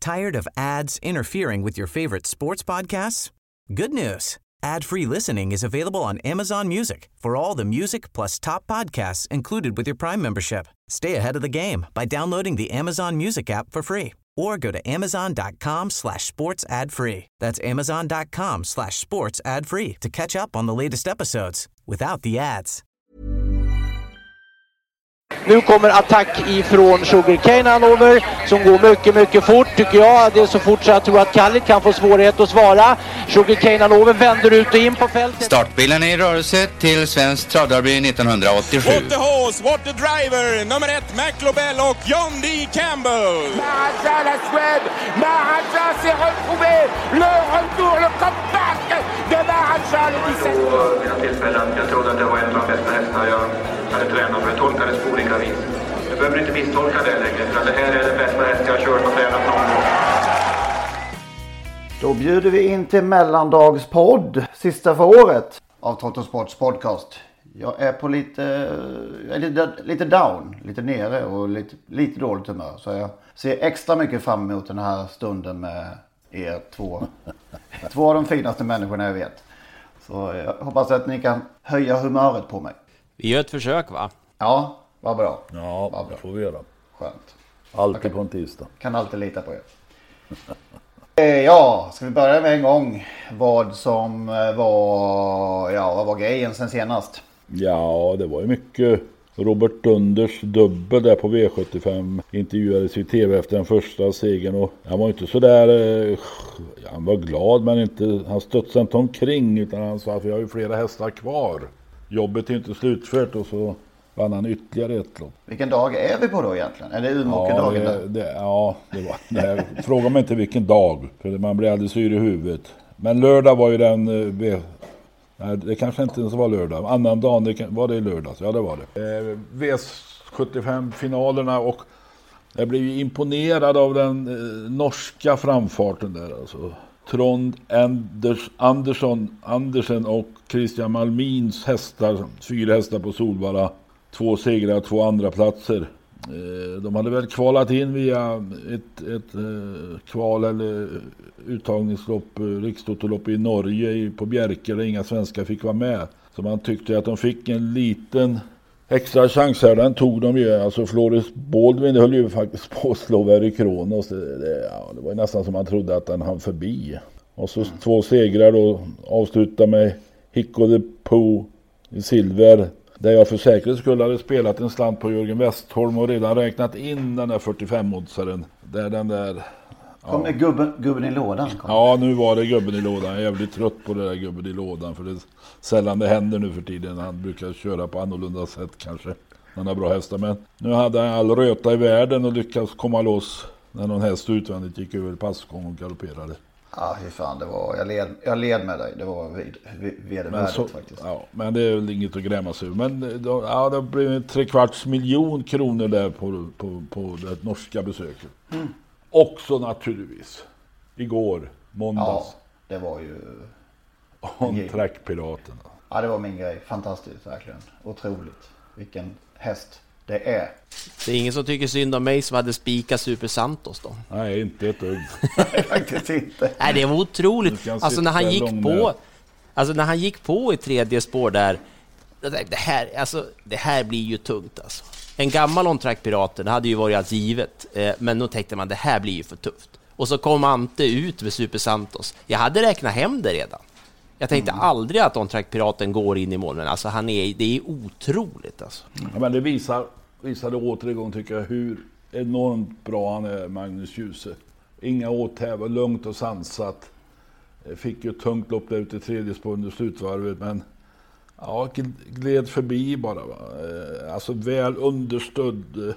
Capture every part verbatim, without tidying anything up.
Tired of ads interfering with your favorite sports podcasts? Good news. Ad-free listening is available on Amazon Music for all the music plus top podcasts included with your Prime membership. Stay ahead of the game by downloading the Amazon Music app for free or go to amazon.com slash sports ad free. That's amazon.com slash sports ad free to catch up on the latest episodes without the ads. Nu kommer attack ifrån Sugarcane Hanover som går mycket, mycket fort tycker jag. Det är så fort så jag tror att Kallit kan få svårighet att svara. Sugarcane Hanover vänder ut och in på fältet. Startbilen är i rörelse till Svensk Travderby nittonhundraåttiosju. What the horse, what the driver, nummer ett McLobel och John D. Campbell. Maharaja la Suède, Maharaja s'est retrouvé, le retour, le comeback de Maharaja le dix-sept. Vid mina tillfällen, jag trodde att det var en av de bästa hästar jag hade tränat för. Jag tolkade det på olika vis. Du behöver inte misstolka det längre, för det här är det bästa häst jag har kört och tränat någon gång. Då bjuder vi in till mellandagspodd, sista för året av Toto Sports podcast. Jag är på lite, jag är lite, lite down, lite nere och lite, lite dåligt humör. Så jag ser extra mycket fram emot den här stunden med er två. Två av de finaste människorna jag vet. Så jag hoppas att ni kan höja humöret på mig. Vi gör ett försök, va? Ja, vad bra. Ja, vad bra. Det får vi göra. Skönt. Alltid okay. På en tisdag. Kan alltid lita på er. Ja, ska vi börja med en gång vad som var, ja, vad var grejen sen senast? Ja, det var ju mycket. Robert Dunders dubbel där på V sjuttiofem intervjuades i tv efter den första segern och han var inte så där, ja, han var glad men inte, han studsade inte omkring utan han sa att vi har ju flera hästar kvar. Jobbet är inte slutfört och så vann han ytterligare ett lopp. Vilken dag är vi på då egentligen? Är det Umeåkerdagen ja, där? Det, ja, det var det. Fråga mig inte vilken dag för man blir alldeles yr i huvudet. Men lördag var ju den, nej, det kanske inte ens var lördag. Annan dagen, det var det i lördags? Ja, det var det. Eh, V sjuttiofem-finalerna och jag blev ju imponerad av den eh, norska framfarten där. Alltså. Trond Anders, Andersson, Andersen och Christian Malmins hästar, fyra hästar på Solvalla. Två segrar, två andra platser. Eh, de hade väl kvalat in via ett, ett eh, kval eller uttagningslopp, eh, rikstotolopp i Norge i, på Bjerke där inga svenskar fick vara med. Så man tyckte att de fick en liten extra chans här. Den tog de ju. Alltså Floris Baldwin höll ju faktiskt på att slå Very Kronos. Det, det, ja, det var nästan som man trodde att den hann förbi. Och så mm. två segrar då avsluta med Hicko the Pooh i silver. Där jag för säkerhets skull hade spelat en slant på Jörgen Westholm och redan räknat in den där fyrtiofem-oddsaren. Där den där... Ja. Kom med gubben, gubben i lådan. Kom. Ja, nu var det gubben i lådan. Jag är jävligt trött på det där gubben i lådan. För det är sällan det händer nu för tiden. Han brukar köra på annorlunda sätt kanske. Han har bra hästar. Men nu hade han all röta i världen och lyckades komma loss när någon häst utvändigt gick över passgång och galopperade. Ja, hur fan det var. Jag led, jag led med dig. Det var vid, vid, vedervärdigt faktiskt. Ja, men det är väl inget att gräma sig. Men då, ja, det blev tre kvarts miljon kronor där på, på, på det norska besöket. Mm. Också naturligtvis. Igår, måndags. Ja, det var ju... On Track-piraterna. Ja, det var min grej. Fantastiskt, verkligen. Otroligt. Vilken häst det är. Det är ingen som tycker synd om mig som hade spikat Super Santos då? Nej, inte ett dugg. Faktiskt inte. Nej, det var otroligt. Alltså när han gick på... Alltså när han gick på i tredje spår där... Det här, alltså, det här blir ju tungt alltså. En gammal On Track-pirater, det hade ju varit allt givet. Eh, men då tänkte man, det här blir ju för tufft. Och så kom Ante ut med Super Santos. Jag hade räknat hem det redan. Jag tänkte mm. aldrig att On Track-piraten går in i mål. Men alltså, han är, det är otroligt alltså. Ja, men det visar, visade återigen tycker jag hur enormt bra han är, Magnus Djuse. Inga åthävor, lugnt och sansat. Fick ju tungt lopp där ute i tredje spår under slutvarvet, men ja, gled förbi bara. Va? Alltså väl understödd.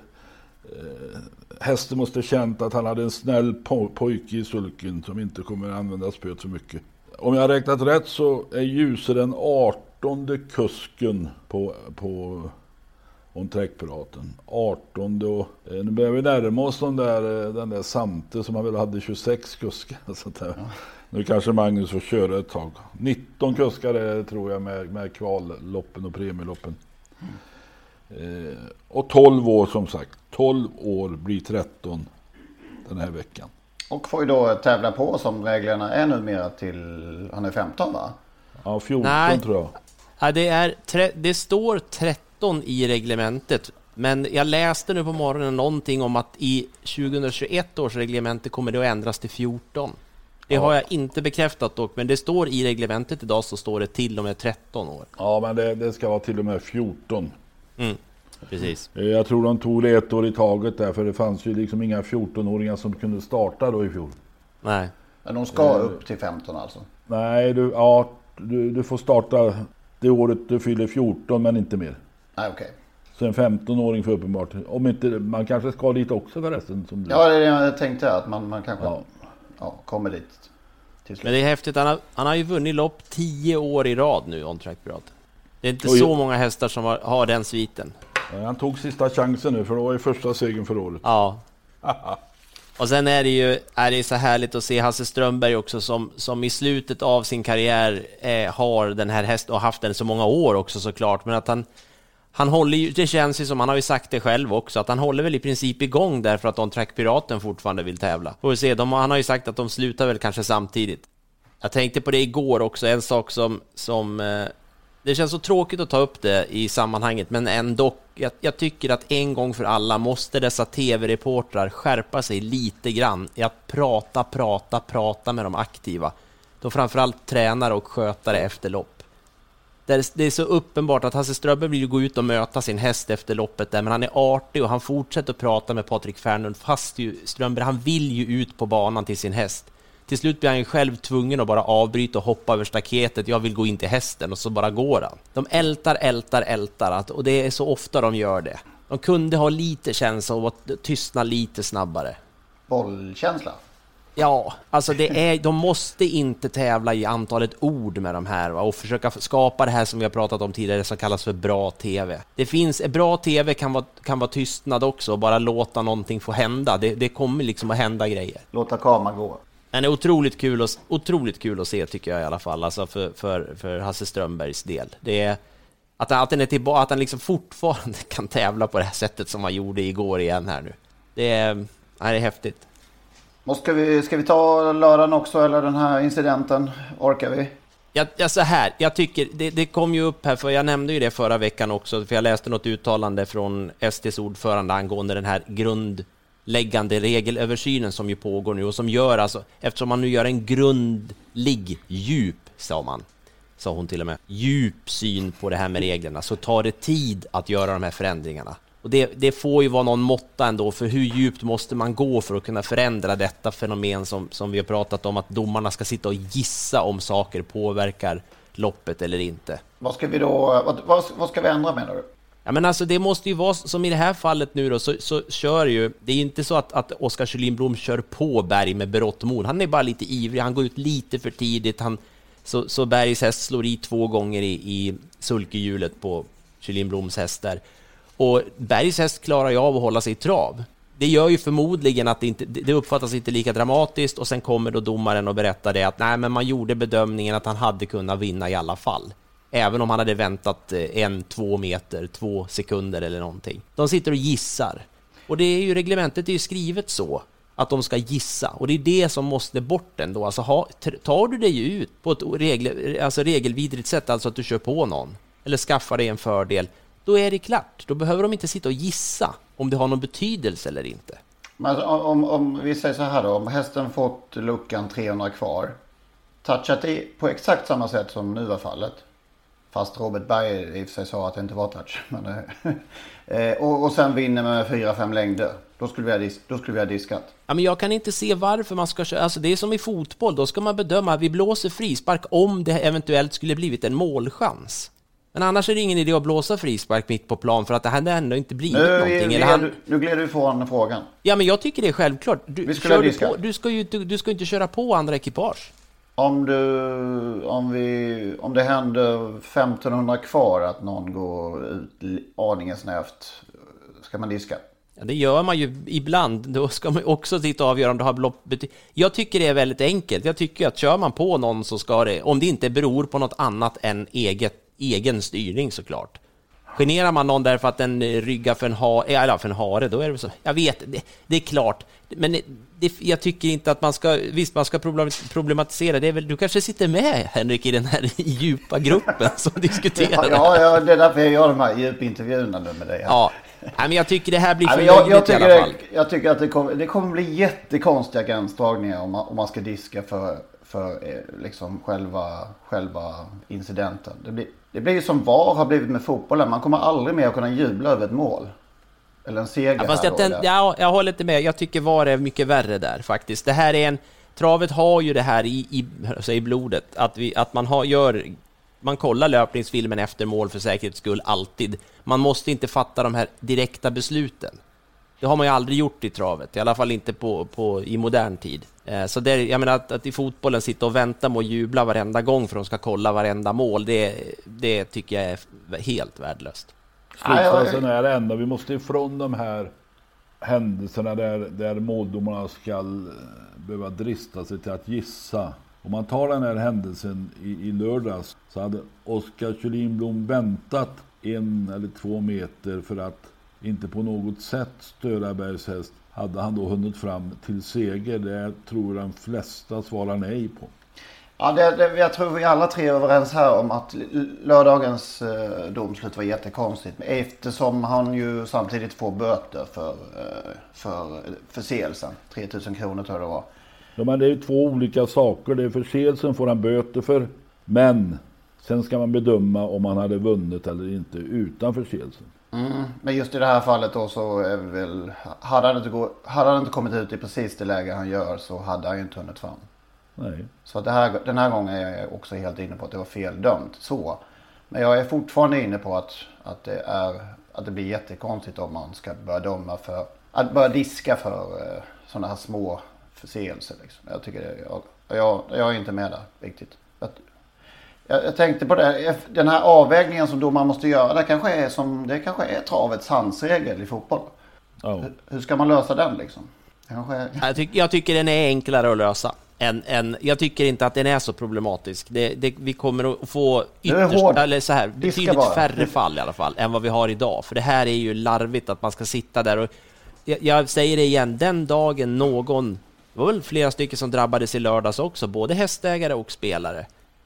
Hästen måste känt att han hade en snäll po- pojke i sulken som inte kommer att använda spöet för mycket. Om jag har räknat rätt så är Djuse den artonde kusken på, på On Track-piraten. artonde och nu börjar vi närma oss den där, den där Sante som han väl hade tjugosex kuskar. Så där. Ja. Nu kanske Magnus får köra ett tag. nitton kuskar är, tror jag med, med kvalloppen och premieloppen. Mm. Eh, och tolv år som sagt. tolv år blir tretton den här veckan. Och får ju då tävla på som reglerna är numera till, han är femton va? Ja, fjorton Nej. tror jag. Ja, det, är tre, det står tretton i reglementet. Men jag läste nu på morgonen någonting om att i tjugohundratjugoett års reglemente kommer det att ändras till fjorton. Det har jag inte bekräftat dock, men det står i reglementet idag så står det till och med tretton år. Ja, men det, det ska vara till och med fjorton. Mm, precis. Jag tror de tog det ett år i taget där, för det fanns ju liksom inga fjorton-åringar som kunde starta då i fjol. Nej. Men de ska uh, upp till femton alltså? Nej, du, ja, du, du får starta det året du fyller fjorton, men inte mer. Nej, okej. Okay. Så en femton-åring för uppenbart. Om inte, man kanske ska dit också förresten. Som ja, det är det jag tänkte, att man, man kanske ja. Ja, kommer dit till slut. Men det är häftigt, han har, han har ju vunnit lopp tio år i rad nu, On Track Pirat. Det är inte Oj. så många hästar som har, har den sviten. Ja, han tog sista chansen nu, för det var ju första segern för året. Ja. Och sen är det ju är det så härligt att se Hasse Strömberg också som, som i slutet av sin karriär eh, har den här hästen och haft den så många år också såklart, men att han Han håller ju, det känns ju som, han har ju sagt det själv också, att han håller väl i princip igång därför att On Track Piraten fortfarande vill tävla. Får vi se, de, han har ju sagt att de slutar väl kanske samtidigt. Jag tänkte på det igår också, en sak som, som eh, det känns så tråkigt att ta upp det i sammanhanget, men ändå, jag, jag tycker att en gång för alla måste dessa tv-reportrar skärpa sig lite grann i att prata, prata, prata med de aktiva. Då framförallt tränare och skötare efter lopp. Det är så uppenbart att Hasse Strömberg vill gå ut och möta sin häst efter loppet där, men han är artig och han fortsätter att prata med Patrik Fernlund, fast ju Strömberg, han vill ju ut på banan till sin häst. Till slut blir han ju själv tvungen att bara avbryta och hoppa över staketet. Jag vill gå in till hästen, och så bara går han. De ältar, ältar, ältar, och det är så ofta de gör det. De kunde ha lite känsla och tystna lite snabbare. Bollkänsla? Ja, alltså det är, de måste inte tävla i antalet ord med de här, va? Och försöka skapa det här som vi har pratat om tidigare som kallas för bra tv. Det finns, bra tv kan vara, kan vara tystnad också och bara låta någonting få hända. Det, det kommer liksom att hända grejer. Låta kameran gå. Men det är otroligt kul, och, otroligt kul att se tycker jag i alla fall, alltså för, för, för Hasse Strömbergs del. Det är att, att den är tillbaka, att han liksom fortfarande kan tävla på det här sättet som han gjorde igår igen här nu. Det är, det är häftigt. Ska vi, ska vi ta lördagen också, eller den här incidenten? Orkar vi? Ja, ja, så här, jag tycker, det, det kom ju upp här, för jag nämnde ju det förra veckan också, för jag läste något uttalande från S T:s ordförande angående den här grundläggande regelöversynen som ju pågår nu, och som gör alltså, eftersom man nu gör en grundlig, djup, sa man, sa hon till och med, djup syn på det här med reglerna, så tar det tid att göra de här förändringarna. Och det, det får ju vara någon måtta ändå, för hur djupt måste man gå för att kunna förändra detta fenomen som, som vi har pratat om, att domarna ska sitta och gissa om saker påverkar loppet eller inte. Vad ska vi då, vad, vad, vad ska vi ändra, menar du? Ja, men alltså det måste ju vara som i det här fallet nu då, så, så kör ju, det är inte så att, att Oskar Kyllinblom kör på Berg med berått mod. Han är bara lite ivrig, han går ut lite för tidigt, han, så, så Bergs häst slår i två gånger i, i sulkehjulet på Kyllinbloms häst där. Och Bergs häst klarar ju av att hålla sig i trav. Det gör ju förmodligen att det, inte, det uppfattas inte lika dramatiskt, och sen kommer då domaren och berättar det att nej, men man gjorde bedömningen att han hade kunnat vinna i alla fall. Även om han hade väntat en, två meter, två sekunder eller någonting. De sitter och gissar. Och det är ju, reglementet är ju skrivet så att de ska gissa. Och det är det som måste bort ändå. Alltså ha, tar du dig ut på ett regel, alltså regelvidrigt sätt, alltså att du kör på någon eller skaffar dig en fördel, då är det klart. Då behöver de inte sitta och gissa om det har någon betydelse eller inte. Men alltså, om, om vi säger så här då, om hästen fått luckan trehundra kvar, touchat i på exakt samma sätt som nu var fallet, fast Robert Berg i och för sig sa att det inte var touch, men, eh, och, och sen vinner med fyra fem längder, då skulle vi ha, dis, då skulle vi ha diskat. Ja, men jag kan inte se varför man ska köra, alltså det är som i fotboll, då ska man bedöma, vi blåser frispark om det eventuellt skulle blivit en målchans. Men annars är det ingen idé att blåsa frispark mitt på plan, för att det här ändå inte blir nu, någonting. Nu, eller han... du, nu gled du ifrån frågan. Ja, men jag tycker det är självklart. Du, vi kör du, på, du, ska ju, du, du ska inte köra på andra ekipage. Om, du, om, vi, om det händer femtonhundra kvar att någon går ut aningen snävt, ska man diska? Ja, det gör man ju ibland. Då ska man också titta och avgöra om det har blopp. Jag tycker det är väldigt enkelt. Jag tycker att kör man på någon så ska det, om det inte beror på något annat än eget egen styrning såklart. Generar man någon därför att den ryggar för en, ha, eller för en hare, då är det så. Jag vet, det, det är klart. Men det, det, jag tycker inte att man ska, visst man ska problematisera. Det är väl, du kanske sitter med, Henrik, i den här djupa gruppen som diskuterar. Ja, ja, det är därför jag gör de här djupintervjuerna nu med dig. Ja, men jag tycker det här blir för jag, jag, tycker, i alla fall. Jag tycker att det kommer, det kommer bli jättekonstiga gränsdragningar om man, om man ska diska för, för liksom själva, själva incidenten. Det blir, det blir ju som V A R har blivit med fotbollen. Man kommer aldrig mer att kunna jubla över ett mål. Eller en seger. Ja, fast jag, den, ja, jag håller inte med. Jag tycker V A R är mycket värre där faktiskt. Det här är en... Travet har ju det här i, i, i blodet. Att, vi, att man har, gör... Man kollar löpningsfilmen efter mål för säkerhets skull alltid. Man måste inte fatta de här direkta besluten. Det har man ju aldrig gjort i travet. I alla fall inte på, på, i modern tid. Eh, så det, jag menar att, att i fotbollen sitta och vänta med att jubla varenda gång för att de ska kolla varenda mål. Det, det tycker jag är helt värdelöst. Slutsatsen är ändå, vi måste ifrån de här händelserna där, där måldomarna ska behöva drista sig till att gissa. Om man tar den här händelsen i, i lördags, så hade Oskar Kyllinblom väntat en eller två meter för att inte på något sätt störa Bergshäst. Hade han då hunnit fram till seger? Det tror jag de flesta svarar nej på. Ja, det, det, jag tror vi alla tre är överens här om att lördagens eh, domslut var jättekonstigt. Eftersom han ju samtidigt får böter för, eh, för förseelsen. tre tusen kronor tror jag det var. Ja, men det är ju två olika saker. Det är förseelsen får han böter för. Men sen ska man bedöma om han hade vunnit eller inte utan förseelsen. Mm, men just i det här fallet då så är det väl... Hade han, inte gå, hade han inte kommit ut i precis det läge han gör så hade han ju inte hunnit fram. Nej. Så det här, den här gången är jag också helt inne på att det var fel dömt. Så. Men jag är fortfarande inne på att, att, det, är, att det blir jättekonstigt om man ska börja döma för... Att börja diska för eh, sådana här små förseelser. Liksom. Jag tycker det, jag, jag, jag är inte med där riktigt. Jag, jag, jag tänkte på det. Den här avvägningen som domaren måste göra. Det kanske är, som, det kanske är travets handsregel i fotboll. Oh. Hur, hur ska man lösa den liksom? Är... Jag, tyck, jag tycker den är enklare att lösa. Än, än, jag tycker inte att den är så problematisk. Det, det, vi kommer att få ytterst, eller så här, betydligt färre fall i alla fall än vad vi har idag. För det här är ju larvigt att man ska sitta där och... Jag, jag säger det igen, den dagen någon... Det var väl flera stycken som drabbades i lördags också, både hästägare och spelare.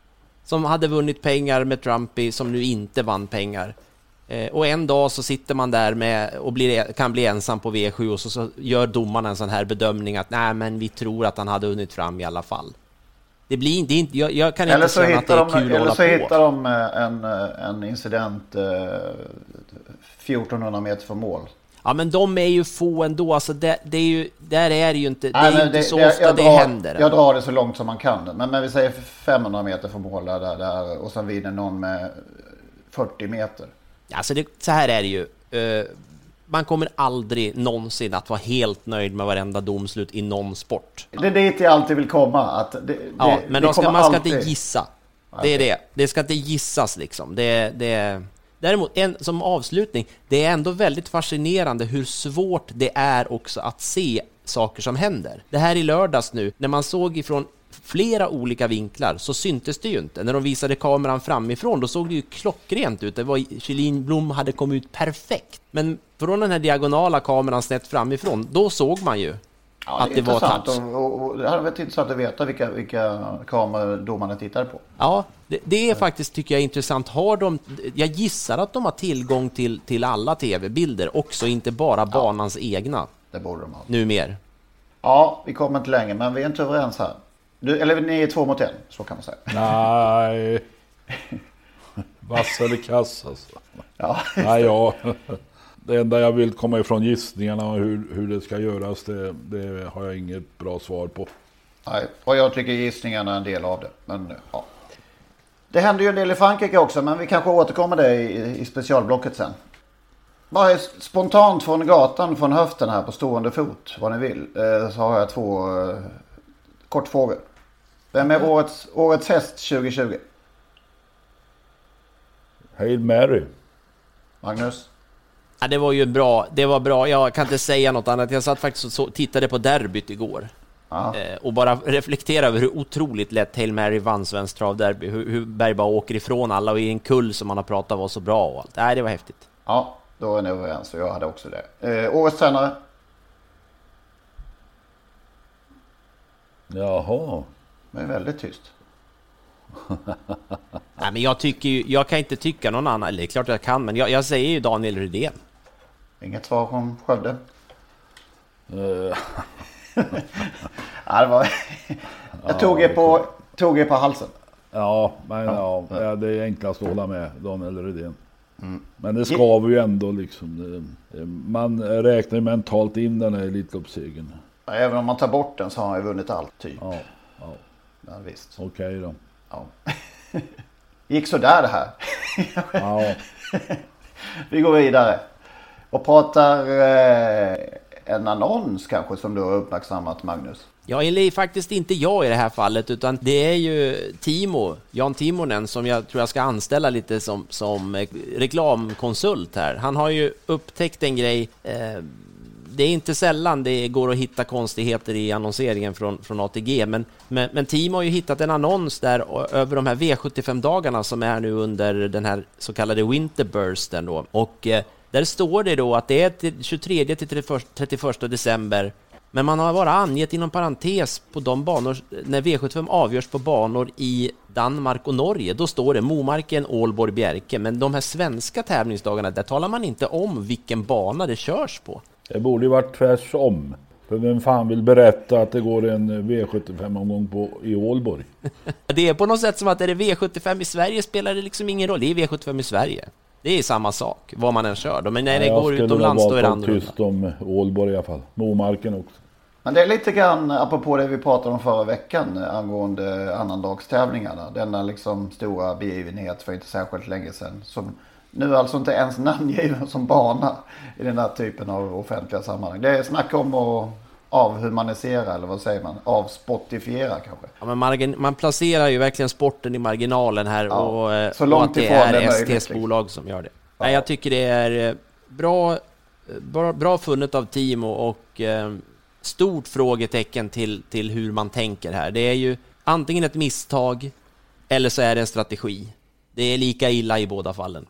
Som hade vunnit pengar med Trumpy, som nu inte vann pengar. Eh, och en dag så sitter man där med och blir, kan bli ensam på V sju och så, så gör domarna en sån här bedömning att nej, men vi tror att han hade hunnit fram i alla fall. Det blir inte, inte jag, jag kan inte säga att det är kul de, att hålla på. Eller så hittar de en, en incident eh, fjortonhundra meter från mål. Ja, men de är ju få ändå. Alltså det, det är ju, där är det ju inte, det är Nej, ju inte det, så det, ofta jag det drar, händer. Jag drar det så långt som man kan. Men, men vi säger femhundra meter från mål där, där, och sen vinner någon med fyrtio meter. Alltså det, så här är det ju. Uh, man kommer aldrig någonsin att vara helt nöjd med varenda domslut i någon sport. Det är dit jag alltid vill komma. Att det, det, ja, men det då ska, man ska alltid... inte gissa. Det är okay. det. Det ska inte gissas liksom. Det, det... Däremot, en, som avslutning, det är ändå väldigt fascinerande hur svårt det är också att se saker som händer. Det här i lördags nu, när man såg ifrån flera olika vinklar så syntes det ju inte. När de visade kameran framifrån, då såg det ju klockrent ut. Det var, Kyllinblom hade kommit ut perfekt. Men från den här diagonala kameran snett framifrån, då såg man ju ja, att det, det var touch. Och, och, och det hade varit intressant att veta vilka, vilka kameror domarna tittade på. Ja, det, det är faktiskt, tycker jag, intressant. Har de, jag gissar att de har tillgång till, till alla tv-bilder också, inte bara banans ja, egna. Det borde de ha. Nu mer. Ja, vi kommer inte längre, men vi är inte överens här. Du, eller ni är två mot en, så kan man säga. Nej. Vass eller kass alltså. Ja. Nej, ja. Det enda jag vill komma ifrån gissningarna och hur, hur det ska göras, det, det har jag inget bra svar på. Nej, och jag tycker gissningarna är en del av det. Men, ja. Det händer ju en del i Frankrike också, men vi kanske återkommer det i, i specialblocket sen. Bara är spontant från gatan, från höften här på stående fot, vad ni vill, eh, så har jag två eh, kortfrågor. Vem är årets, årets häst tjugo tjugo? Hail Mary. Magnus? Ja, det var ju bra. Det var bra. Jag kan inte säga något annat. Jag satt faktiskt och så, tittade på derbyt igår. Ja. Eh, och bara reflektera över hur otroligt lätt Hail Mary vann Svensk Travderby. Hur, hur Berg bara åker ifrån alla och i en kull som man har pratat var så bra och allt. Nej, det var häftigt. Ja, då är ni överens och jag hade också det. Eh, årets tränare? Jaha. Det är väldigt tyst. Nej, men jag tycker ju, jag kan inte tycka någon annan. Eller det är klart jag kan, men jag, jag säger ju Daniel Rydén. Inget svar från Skövde? Uh. ja, det var... jag tog er på, tog er på halsen. Ja, men ja, ja, det är enklast att hålla med Daniel Rydén. Mm. Men det ska vi ju ändå liksom. Man räknar ju mentalt in den här Elitloppssegern. Ja, även om man tar bort den så har han ju vunnit allt typ. Ja, ja. Ja, visst. Okej okay, då. Ja. Gick så där det här. Ja. Vi går vidare. Och pratar eh, en annons kanske som du har uppmärksammat, Magnus. Ja, eller faktiskt inte jag i det här fallet, utan det är ju Timo, Jan Timonen, som jag tror jag ska anställa lite som, som reklamkonsult här. Han har ju upptäckt en grej. Eh, det är inte sällan det går att hitta konstigheter i annonseringen från, från A T G, men, men, men Timo har ju hittat en annons där över de här V sjuttiofem-dagarna som är nu under den här så kallade Winterbursten då. Och eh, där står det då att det är till tjugotredje till trettioförsta december, men man har bara angett inom parentes på de banor när V sjuttiofem avgörs på banor i Danmark och Norge. Då står det Momarken, Ålborg, Bjerke, men de här svenska tävlingsdagarna, där talar man inte om vilken bana det körs på. Det borde ju varit tvärsom. För vem fan vill berätta att det går en V sjuttiofem-omgång på i Ålborg? Det är på något sätt som att är det V sjuttiofem i Sverige spelar det liksom ingen roll. Det är V sjuttiofem i Sverige. Det är samma sak, vad man än kör. Men när det ja, går utomlands då är det annorlunda. Tyst om Ålborg i alla fall. Momarken också. Men det är lite grann, apropå det vi pratade om förra veckan angående annandagstävlingarna. Denna liksom stora begivenhet för inte särskilt länge sedan. Som nu alltså inte ens namngiven som bana i den här typen av offentliga sammanhang. Det är snack om att avhumanisera, eller vad säger man? Avspottifiera kanske. Ja, men margin- man placerar ju verkligen sporten i marginalen här. Ja, och, så långt och att det är S T:s bolag som gör det. Ja. Nej, jag tycker det är bra, bra, bra funnet av Timo och eh, stort frågetecken till, till hur man tänker här. Det är ju antingen ett misstag eller så är det en strategi. Det är lika illa i båda fallen.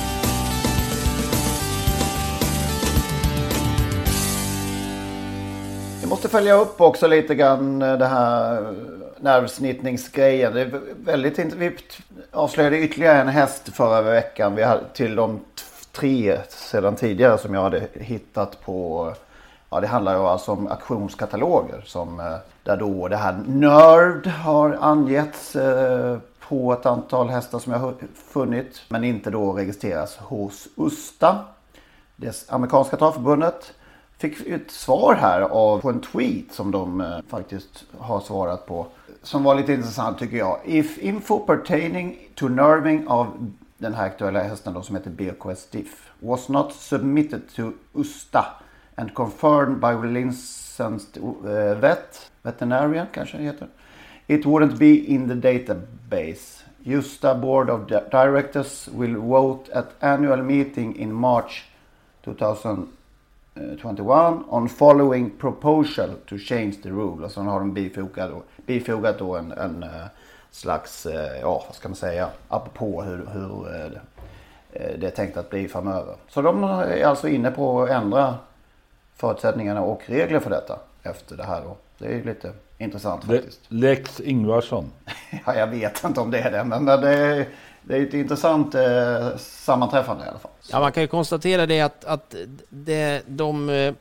Vi måste följa upp också lite grann det här nervsnittningsgrejen. Det är väldigt int- vi avslöjade ytterligare en häst förra veckan. Vi hade till de tre sedan tidigare som jag hade hittat på. Ja, det handlar ju alltså om auktionskataloger som där då det här Nerd har angetts eh, på ett antal hästar som jag har funnit, men inte då registreras hos U S T A, det amerikanska travförbundet. Fick ett svar här av, på en tweet som de eh, faktiskt har svarat på, som var lite intressant tycker jag. If info pertaining to nerving av den här aktuella hästen då, som heter B K S Diff was not submitted to U S T A and confirmed by licensed uh, vet, veterinarian kanske det heter, it wouldn't be in the database. U S T A Board of Directors will vote at annual meeting in March twenty twenty-one on following proposal to change the rule. Och så har de bifogat då, bifogat då en, en uh, slags, uh, ja vad ska man säga, apropå hur, hur uh, det är tänkt att bli framöver. Så de är alltså inne på att ändra förutsättningarna och regler för detta efter det här då. Det är ju lite intressant faktiskt. Lex Ingvarsson. Ja, jag vet inte om det är det, men det är, det är ett intressant eh, sammanträffande i alla fall. Ja, man kan ju konstatera det att, att det, de eh,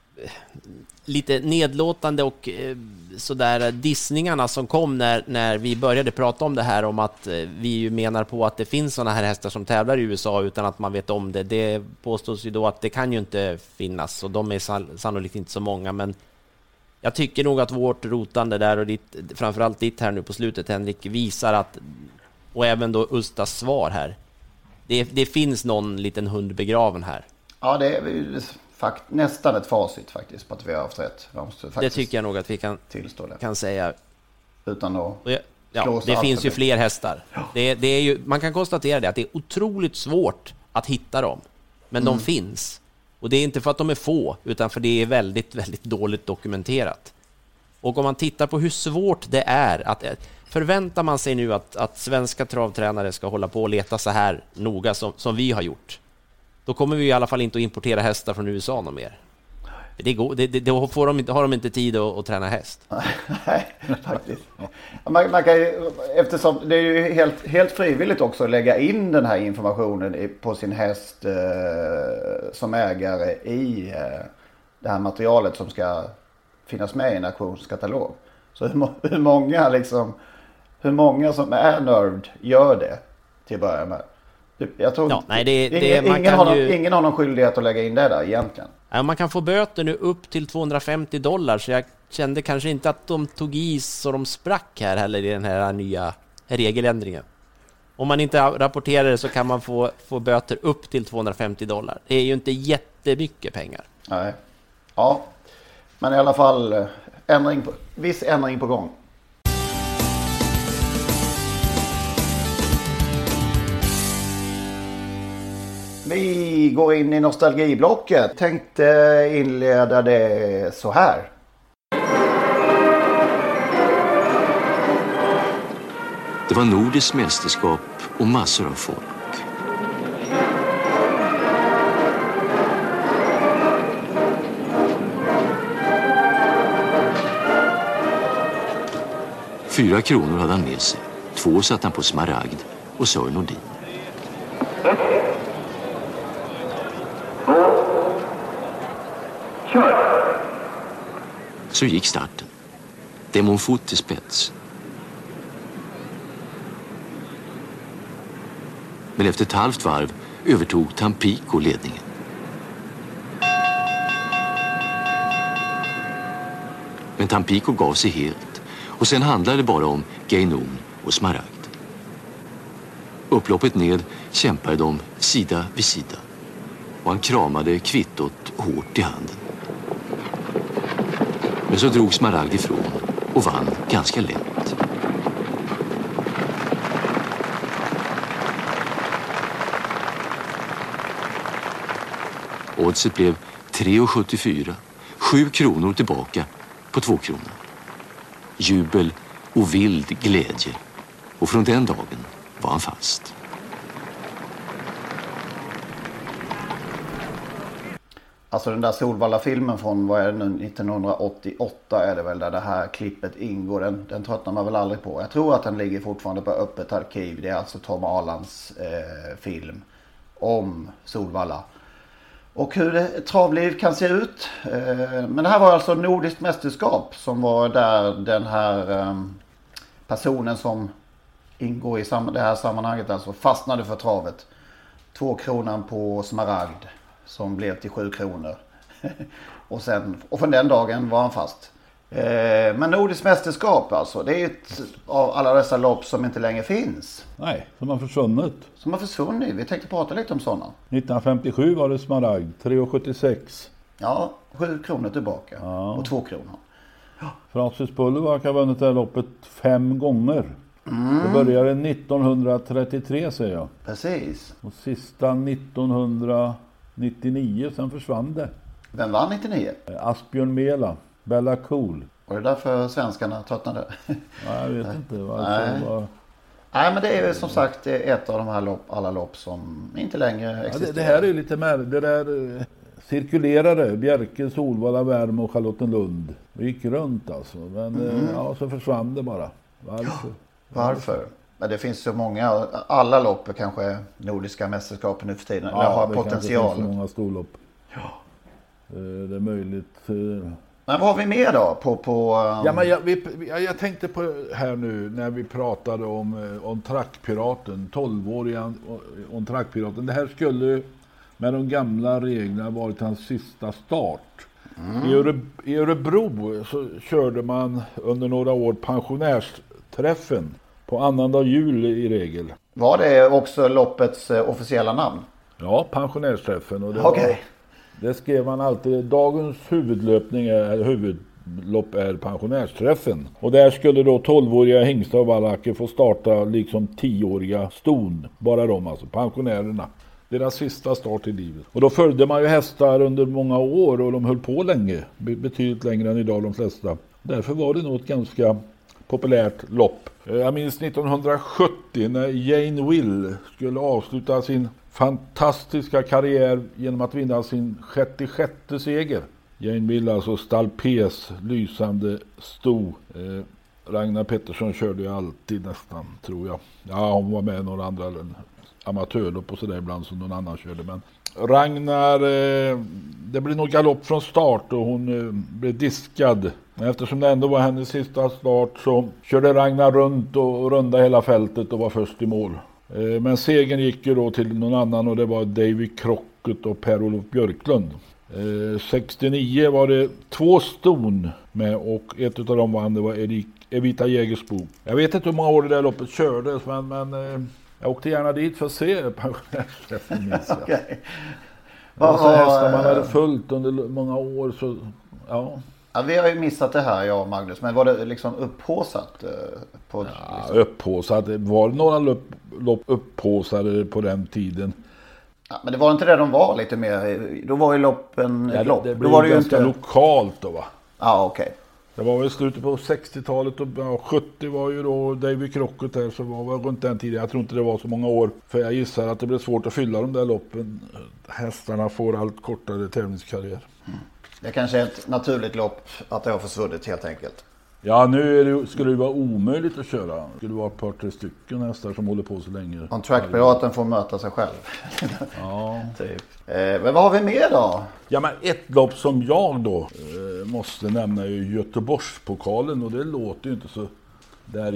lite nedlåtande och eh, sådär dissningarna som kom när, när vi började prata om det här, om att eh, vi ju menar på att det finns sådana här hästar som tävlar i U S A utan att man vet om det. Det påstås ju då att det kan ju inte finnas, och de är sal- sannolikt inte så många, men jag tycker nog att vårt rotande där och ditt, framförallt ditt här nu på slutet, Henrik, visar att, och även då Ustas svar här, det, det finns någon liten hund begraven här. Ja, det är fakt- nästan ett facit faktiskt på att vi har haft rätt. Det tycker jag nog att vi kan, tillstå det. kan säga. Utan att ja, ja, det finns ju fler hästar. Ja. Det, det är ju, man kan konstatera det, att det är otroligt svårt att hitta dem. Men mm. de finns. Och det är inte för att de är få, utan för det är väldigt, väldigt dåligt dokumenterat. Och om man tittar på hur svårt det är att förväntar man sig nu att, att svenska travtränare ska hålla på och leta så här noga som, som vi har gjort, då kommer vi i alla fall inte att importera hästar från U S A någon mer. Det går, det, det, då får de inte, har de inte tid att, att träna häst. Nej, faktiskt. Man, man kan ju, eftersom det är ju helt, helt frivilligt också att lägga in den här informationen på sin häst eh, som ägare i eh, det här materialet som ska finnas med i en auktionskatalog. Så hur, hur många liksom, hur många som är nörd gör det till att börja med? Jag tror ja, nej, det, det, ingen, man ingen, kan har ju... någon, ingen har någon skyldighet att lägga in det där egentligen. Ja, man kan få böter nu upp till tvåhundrafemtio dollar, så jag kände kanske inte att de tog is så de sprack här heller i den här nya regeländringen. Om man inte rapporterar det så kan man få, få böter upp till tvåhundrafemtio dollar. Det är ju inte jättemycket pengar. Nej. Ja, men i alla fall ändring på, viss ändring på gång. Vi går in i nostalgiblocket. Tänkte inleda det så här. Det var nordiskt mästerskap och massor av folk. Fyra kronor hade han med sig. Två satt han på Smaragd och Sören Nordin. Så gick starten. Demon Foot till spets. Men efter ett halvt varv övertog Tampico ledningen. Men Tampico gav sig helt. Och sen handlade det bara om Gainon och Smaragd. Upploppet ned kämpade de sida vid sida. Och han kramade kvittot hårt i handen. Men så drog Smaragd ifrån och vann ganska lätt. Oddset blev tre komma sjuttiofyra. Sju kronor tillbaka på två kronor. Jubel och vild glädje. Och från den dagen var han fast. Alltså den där Solvalla-filmen från, vad är det nu, nittonhundraåttioåtta är det väl, där det här klippet ingår. Den, den tröttnar man väl aldrig på. Jag tror att den ligger fortfarande på öppet arkiv. Det är alltså Tom Ahlans eh, film om Solvalla. Och hur det, travliv kan se ut. Eh, men det här var alltså nordiskt mästerskap som var där den här eh, personen som ingår i sam- det här sammanhanget alltså fastnade för travet. Två kronan på Smaragd som blev till sju kronor. och, sen, och från den dagen var han fast. Eh, men nordiskt mästerskap alltså, det är ett av alla dessa lopp som inte längre finns. Nej, som har försvunnit. Som har försvunnit, vi tänkte prata lite om sådana. nittonhundrafemtiosju var det Smaragd, tre komma sjuttiosex. Ja, sju kronor tillbaka ja. Och två kronor. Ja. Francis Pullevak har vunnit det här loppet fem gånger. Mm. Det började nittonhundratrettiotre säger jag. Precis. Och sista nittonhundranittionio, sen försvann det. Vem vann nittionio? Asbjörn Mela, Bella Cool. Var det därför svenskarna tröttnade? Nej, jag vet inte. Nej. Var... Nej, men det är som sagt ett av de här lopp, alla lopp som inte längre existerar. Ja, det, det här är ju lite mer, det där eh, cirkulerade, Bjerke, Solvalla, Värm och Charlottenlund. Det gick runt alltså, men mm. eh, ja, så försvann det bara. Varför? Ja, varför? Men det finns så många, alla lopp är kanske nordiska mästerskap nu för tiden. Ja, eller har det potential. Kanske finns så många storlopp. Ja. Eh, det är möjligt. Eh, Men vad har vi mer då? På, på, um... Ja, men jag, vi, jag, jag tänkte på här nu när vi pratade om eh, on track-piraten, tolvåriga on track-piraten. Det här skulle med de gamla reglerna varit hans sista start. Mm. I, Öre, I Örebro så körde man under några år pensionärsträffen på annandag jul i regel. Var det också loppets eh, officiella namn? Ja, pensionärsträffen. Och det Okej. Okay. Det skrev man alltid. Dagens huvudlöpning är, huvudlopp är pensionärsträffen. Och där skulle då tolvåriga hingstar och valacker få starta liksom tioåriga ston. Bara de alltså, pensionärerna. Deras sista start i livet. Och då följde man ju hästar under många år och de höll på länge. Betydligt längre än idag de flesta. Därför var det nog ett ganska populärt lopp. Jag minns nittonhundrasjuttio när Jane Will skulle avsluta sin fantastiska karriär genom att vinna sin sjättiosex seger. Jane Will, alltså Stall P's lysande sto. Eh, Ragnar Pettersson körde ju alltid nästan, tror jag. Ja, hon var med några andra amatörlopp och sådär ibland som någon annan körde. Men Ragnar, eh, det blev nog galopp från start och hon eh, blev diskad. Eftersom det ändå var hennes sista start så körde Ragnar runt och runda hela fältet och var först i mål. Eh, men segern gick ju då till någon annan och det var David Crockett och Per-Olof Björklund. Eh, sextionio var det två ston med och ett av dem vann, det var Erik, Evita Jägersbo. Jag vet inte hur många år det där loppet kördes men, men eh, jag åkte gärna dit för att se pensionärsträffen. Okay. Vad var hästar man hade följt under många år så ja. Ja, vi har ju missat det här, jag och Magnus, men var det liksom upphåsat? Eh, på, ja, liksom? upphåsat. Var det några lopp, lopp upphåsade på den tiden? Ja, men det var inte det de var lite mer. Då var ju loppen ja, lopp. Det, det då blev var det ju ganska inte lokalt då va? Ja, okej. Okay. Det var väl slutet på sextiotalet och ja, sjuttio var ju då David Crockett där, så var väl runt den tiden. Jag tror inte det var så många år, för jag gissar att det blev svårt att fylla de där loppen. Hästarna får allt kortare tävlingskarriär. Mm. Det kanske är ett naturligt lopp att det har försvunnit helt enkelt. Ja, nu är det, skulle det vara omöjligt att köra. Det skulle vara ett par, tre stycken hästar som håller på så länge. Om trackpiraten får möta sig själv. Ja. Typ. Eh, men vad har vi mer då? Ja, men ett lopp som jag då eh, måste nämna är ju Göteborgspokalen. Och det låter ju inte så där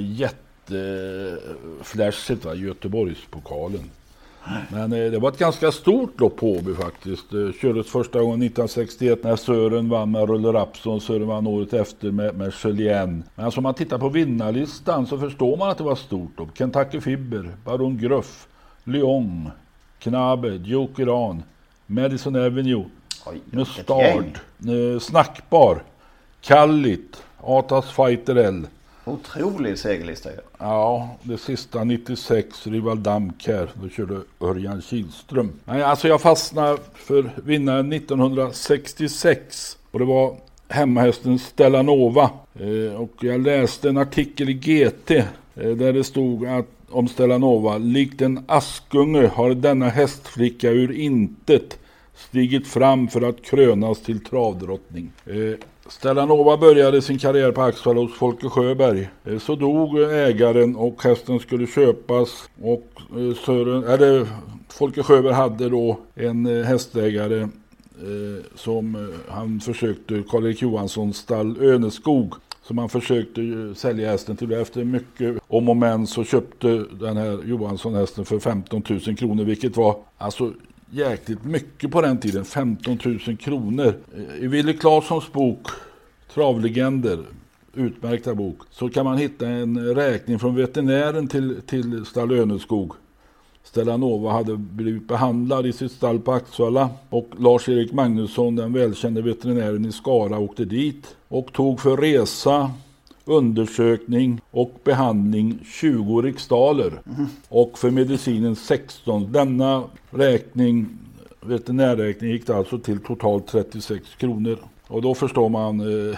jätteflashigt va, Göteborgspokalen. Men eh, det var ett ganska stort lopp på Åby faktiskt. Det kördes första gången nittonhundrasextioett när Sören vann med Rulle Rapson. Sören vann året efter med, med Julien. Men alltså om man tittar på vinnarlistan så förstår man att det var stort lopp. Kentucky Fibber, Baron Gruff, Lyon, Knabe, Jokeran, Madison Avenue, Oj, Mustard, eh, Snackbar, Kallit, Atas Fighter L. Otrolig segerlista ju. Ja, det sista nittiosex, Rival Damk här. Då körde Örjan Kihlström. Nej, alltså jag fastnade för vinnaren nittonhundrasextiosex. Och det var hemmahästen Stella Nova. Eh, och jag läste en artikel i G T. Eh, där det stod att om Stella Nova. Likt en askunge har denna hästflicka ur intet stigit fram för att krönas till travdrottning. Eh, Stella Nova började sin karriär på Axvall hos Folke Sjöberg. Eh, så dog ägaren och hästen skulle köpas. Och eh, Sören, eller, Folke Sjöberg hade då en eh, hästägare eh, som eh, han försökte, Karl-Erik Johansson stall Öneskog. Som han försökte uh, sälja hästen till. Efter mycket om och men så köpte den här Johansson hästen för femton tusen kronor. Vilket var alltså jäkligt mycket på den tiden. femton tusen kronor. I Wille Claessons bok Travlegender, utmärkta bok, så kan man hitta en räkning från veterinären till, till stall Öneskog. Stella Nova hade blivit behandlad i sitt stall på Axvalla och Lars-Erik Magnusson, den välkände veterinären i Skara, åkte dit och tog för resa, undersökning och behandling tjugo riksdaler mm. och för medicinen sexton. Denna räkning, veterinärräkning, gick alltså till totalt trettiosex kronor. Och då förstår man eh,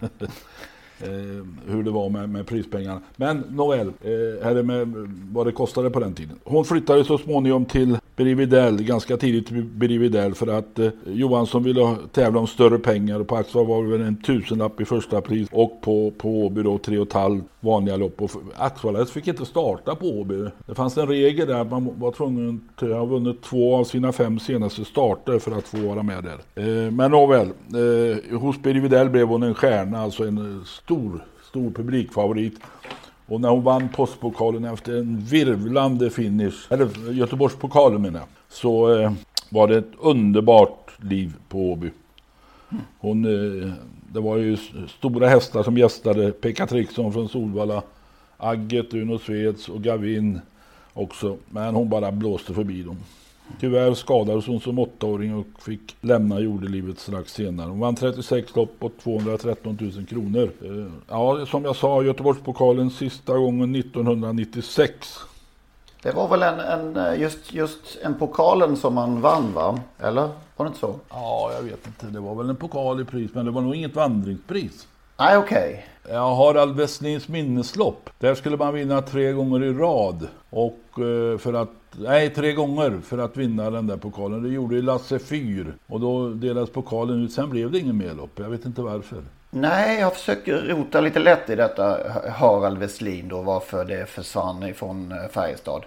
eh, hur det var med, med prispengarna. Men Noel, eh, här är med vad det kostade på den tiden. Hon flyttade så småningom till Berividell, ganska tidigt till Berividell, för att eh, Johansson ville tävla om större pengar. Och på Axvall var det väl en tusenlapp i första pris och på, på Åby då tre och ett halvt vanliga lopp. Och Axvall fick inte starta på Åby. Det fanns en regel där att man var tvungen att ha vunnit två av sina fem senaste starter för att få vara med där. Eh, men nåväl, eh, hos Berividell blev hon en stjärna, alltså en stor, stor publikfavorit. Och när hon vann postpokalen efter en virvlande finish, eller Göteborgspokalen menar jag, så eh, var det ett underbart liv på Åby. Hon, eh, det var ju stora hästar som gästade, Pekka Triksson från Solvalla, Agget, Uno Sveds och Gavin också. Men hon bara blåste förbi dem. Tyvärr skadades hon som åttaåring och fick lämna jordelivet strax senare. Hon vann trettiosex lopp på tvåhundratretton tusen kronor. Ja, som jag sa, Göteborgspokalen sista gången nittonhundranittiosex. Det var väl en, en just, just en pokalen som man vann, va? Eller? Var det inte så? Ja, jag vet inte. Det var väl en pokal i pris, men det var nog inget vandringspris. Nej, okej. Okay. Ja, Harald Westlins minneslopp. Där skulle man vinna tre gånger i rad. Och för att, nej tre gånger för att vinna den där pokalen. Det gjorde ju Lasse Fyr. Och då delades pokalen ut. Sen blev det ingen mer lopp. Jag vet inte varför. Nej, jag försöker rota lite lätt i detta Harald Westlin då. Varför det försvann ifrån Färjestad.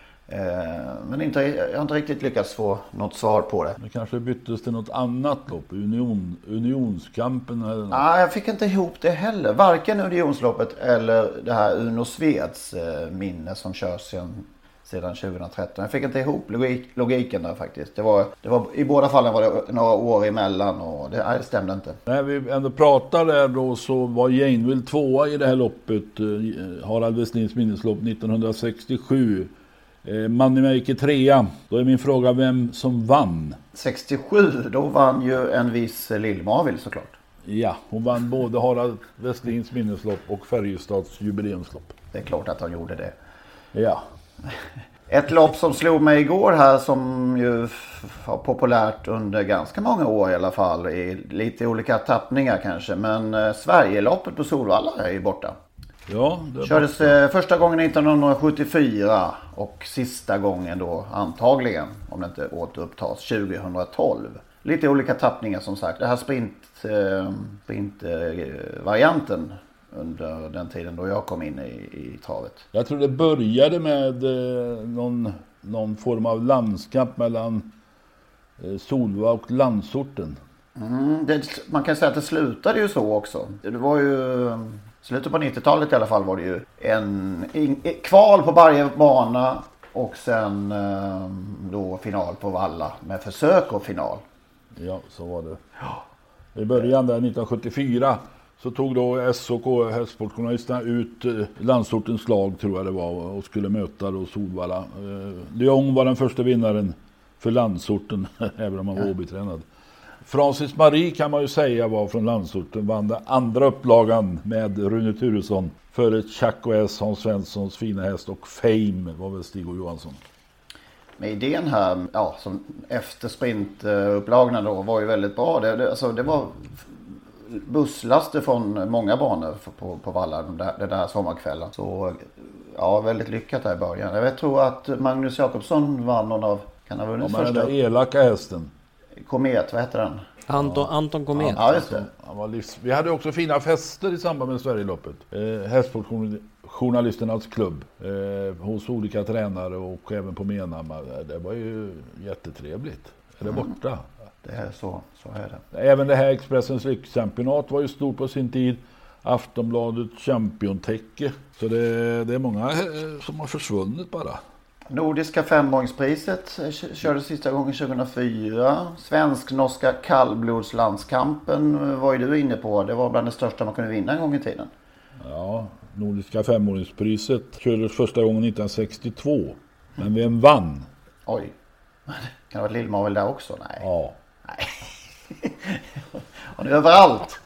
Men inte, jag har inte riktigt lyckats få något svar på det. Det kanske byttes till något annat lopp, Union, Unionskampen eller något. Nej, jag fick inte ihop det heller. Varken Unionsloppet eller det här Uno Sveds minne som körs sedan, sedan tjugohundratretton. Jag fick inte ihop logik, logiken där faktiskt. Det var, det var, i båda fallen var det några år emellan och det, nej, det stämde inte. När vi ändå pratade där då så var Janeville tvåa i det här loppet. Harald Westlins minneslopp nittonhundrasextiosju. Moneymaker trea. Då är min fråga vem som vann. sextiosju, då vann ju en viss Lillmarvill såklart. Ja, hon vann både Harald Westlins minneslopp och Färjestads jubileumslopp. Det är klart att hon gjorde det. Ja. Ett lopp som slog mig igår här som ju var populärt under ganska många år i alla fall. I lite olika tappningar kanske. Men Sverigeloppet på Solvalla är ju borta. Ja, det kördes borta. Första gången nittonhundrasjuttiofyra och sista gången då antagligen, om det inte återupptas, tjugohundratolv. Lite olika tappningar som sagt. Det här sprint, eh, sprint-varianten eh, under den tiden då jag kom in i, i travet. Jag tror det började med eh, någon, någon form av landskamp mellan eh, Solva och Landsorten. Mm, det, man kan säga att det slutade ju så också. Det var ju... Slutet på nittiotalet i alla fall var det ju en, en kval på varje bana och sen eh, då final på Valla med försök och final. Ja, så var det. Ja. I början där nittonhundrasjuttiofyra så tog då S O K, hästsportjournalisterna, ut eh, Landsortens lag tror jag det var och skulle möta då Solvalla. Eh, Lyon var den första vinnaren för Landsorten, även om han var obetränad. Francis Marie kan man ju säga var från Landsorten, vann den andra upplagan med Rune Turesson före Chuck och S, Hans Svenssons fina häst och Fame var väl Stig och Johansson. Men idén här, ja, som efter sprintupplagorna då var ju väldigt bra. Det, det, alltså det var busslaster från många banor på, på Valla den där, den där sommarkvällen. Så ja, väldigt lyckat där i början. Jag tror att Magnus Jakobsson vann någon av, kan ha vunnit ja, första. Den där elaka hästen. Komet, vad heter den? Anton, Anton Komet. Ja, just det. Han var livs... Vi hade också fina fester i samband med Sverigeloppet. Eh, Hästsportjournalisternas klubb. Eh, hos olika tränare och även på Menhammar. Det var ju jättetrevligt. Är det borta? Mm. Det är så, så är det. Även det här Expressens rikschampionat var ju stort på sin tid. Aftonbladet championtäcke. Så det, det är många som har försvunnit bara. Nordiska femåringspriset körde sista gången tjugohundrafyra. Svensk-norska kallblodslandskampen var ju du inne på. Det var bland det största man kunde vinna en gång i tiden. Ja, Nordiska femåringspriset kördes första gången nittonhundrasextiotvå. Men vem vann? Oj, kan det vara Lillmarvill där också? Nej. Ja. Nej. Han är överallt.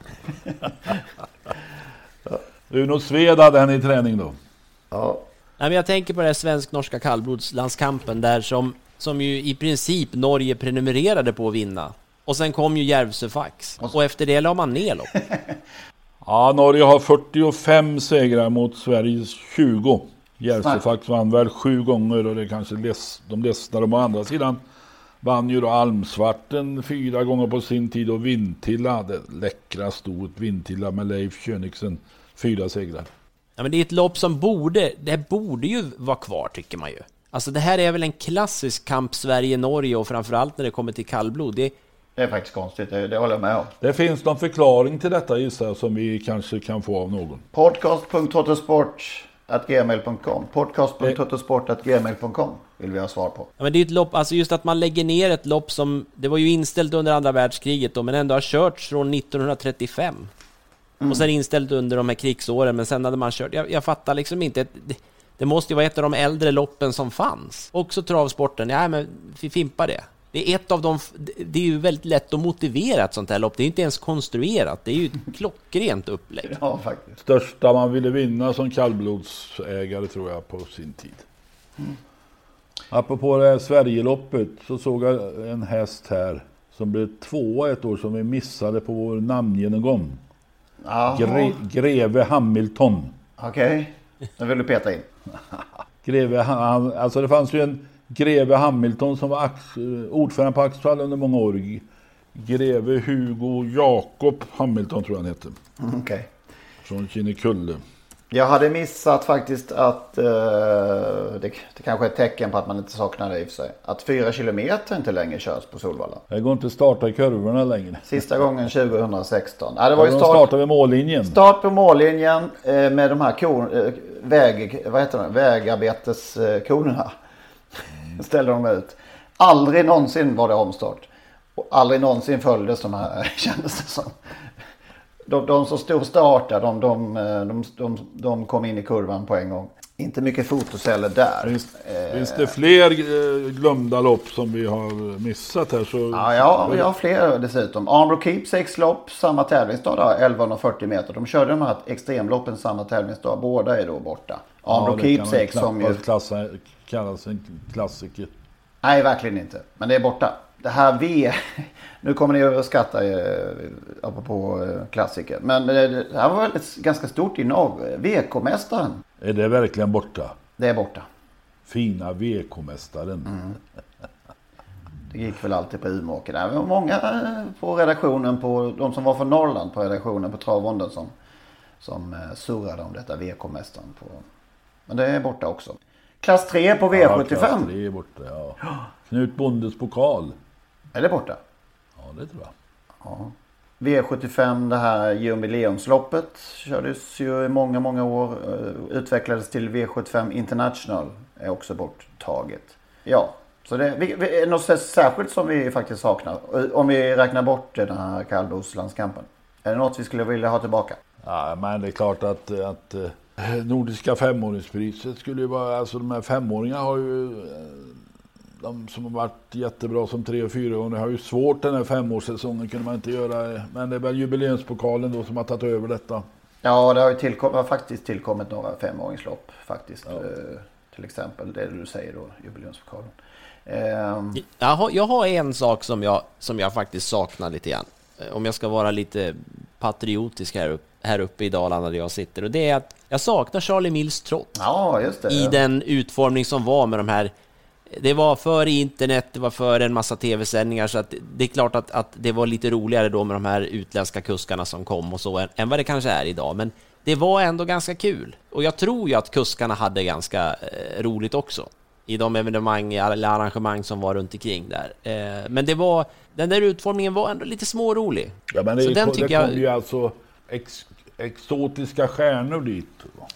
Uno Sved hade han i träning då. Ja. Nej, men jag tänker på det här svensk-norska kallblodslandskampen där som, som ju i princip Norge prenumererade på att vinna. Och sen kom ju Järvsöfax. Och efter det la man ner lopp. Ja, Norge har fyrtiofem segrar mot Sveriges tjugo. Järvsöfax vann väl sju gånger och det kanske leds, de ledsnar. De å andra sidan vann ju då Almsvarten fyra gånger på sin tid och Vintilla, det läckra stort Vintilla med Leif Königsen, fyra segrar. Ja, men det är ett lopp som borde, det borde ju vara kvar tycker man ju. Alltså det här är väl en klassisk kamp Sverige-Norge och framförallt när det kommer till kallblod. Det, det är faktiskt konstigt, det, det håller jag med om. Det finns någon förklaring till detta gissar som vi kanske kan få av någon. podcast punkt totosport at gmail punkt com podcast punkt totosport at gmail punkt com vill vi ha svar på. Ja, men det är ett lopp, alltså just att man lägger ner ett lopp som, det var ju inställt under andra världskriget då, men ändå har körts från nittonhundratrettiofem. Mm. Och sen inställt under de här krigsåren, men sen hade man kört. Jag, jag fattar liksom inte. Det, det måste ju vara ett av de äldre loppen som fanns. Också travsporten. Ja, men vi fimpar det. Det är ett av de. Det är ju väldigt lätt att motivera ett sånt här lopp. Det är inte ens konstruerat. Det är ju ett klockrent upplägg. Ja, faktiskt. Största man ville vinna som kallblodsägare tror jag på sin tid. Mm. Apropå det här Sverigeloppet så såg jag en häst här som blev tvåa ett år som vi missade på vår namngenomgång. Gre, Greve Hamilton. Okej, okay. Nu vill du peta in. Greve, han, alltså det fanns ju en Greve Hamilton som var ax, ordförande på Axvall under många år. Greve Hugo Jakob Hamilton tror jag han heter. Okej. Okay. Från Kinnekulle. Jag hade missat faktiskt att uh, det, det kanske är ett tecken på att man inte saknar det i och för sig. Att fyra kilometer inte längre körs på Solvalla. Det går inte att starta i kurvorna längre. Sista gången tjugohundrasexton. Ja, det var ju start, start, startade vid mållinjen. Start på mållinjen eh, med de här kon, eh, väg, vad heter det? vägarbeteskorna. Mm. Ställde de ut. Aldrig någonsin var det omstart. Och aldrig någonsin följdes de här, kändes det som. De, de som stod starta, de, de, de, de, de kom in i kurvan på en gång. Inte mycket fotoceller där. Finns, eh, finns det fler eh, glömda lopp som vi har missat här? Så... Ja, ja, vi har fler dessutom. Armbro Keepsakes lopp, samma tävlingsdag då, elva fyrtio meter. De körde de här extremloppen samma tävlingsdag. Båda är då borta. Armbro ja, Keepsakes som ju... Klassa, kallas en klassiker. Nej, verkligen inte. Men det är borta. Det här V... Nu kommer ni överskatta eh, apropå eh, klassiker. Men eh, det här var väl ett ganska stort innehav. V K-mästaren. Är det verkligen borta? Det är borta. Fina V K-mästaren. Mm. Det gick väl alltid på Umeåker. Det var många på redaktionen, på de som var från Norrland på redaktionen på Travronden som, som eh, surrade om detta V K-mästaren. På. Men det är borta också. Klass tre på V sjuttiofem. Ja, klass tre är borta, ja. Knut Bondes pokal. Är det borta? Ja, det tror jag. Ja. V sjuttiofem, det här jubileumsloppet, kördes ju i många, många år. Utvecklades till V sjuttiofem International, är också borttaget. Ja, så det är något särskilt som vi faktiskt saknar. Om vi räknar bort den här kallblodslandskampen. Är det något vi skulle vilja ha tillbaka? Ja, men det är klart att, att Nordiska femåringspriset skulle ju vara, alltså de här femåringarna har ju... De som har varit jättebra som tre och fyra gånger har ju svårt den här femårssäsongen, kunde man inte göra. Men det är väl jubileumspokalen då som har tagit över detta. Ja, det har ju tillkom- har faktiskt tillkommit några femåringslopp faktiskt. Ja. Eh, till exempel det du säger då, jubileumspokalen. Eh. Jag, har, jag har en sak som jag, som jag faktiskt saknar lite grann. Om jag ska vara lite patriotisk här, upp, här uppe i Dalarna där jag sitter. Och det är att jag saknar Charlie Mills trott. Ja, just det. I den utformning som var med de här. Det var före internet, det var före en massa tv-sändningar, så att det är klart att, att det var lite roligare då med de här utländska kuskarna som kom och så än, än vad det kanske är idag. Men det var ändå ganska kul. Och jag tror ju att kuskarna hade ganska eh, roligt också i de evenemang eller arrangemang som var runt omkring där. Eh, men det var, den där utformningen var ändå lite smårolig. Ja, men det, så den tycker det kom jag... ju alltså ex, exotiska stjärnor dit.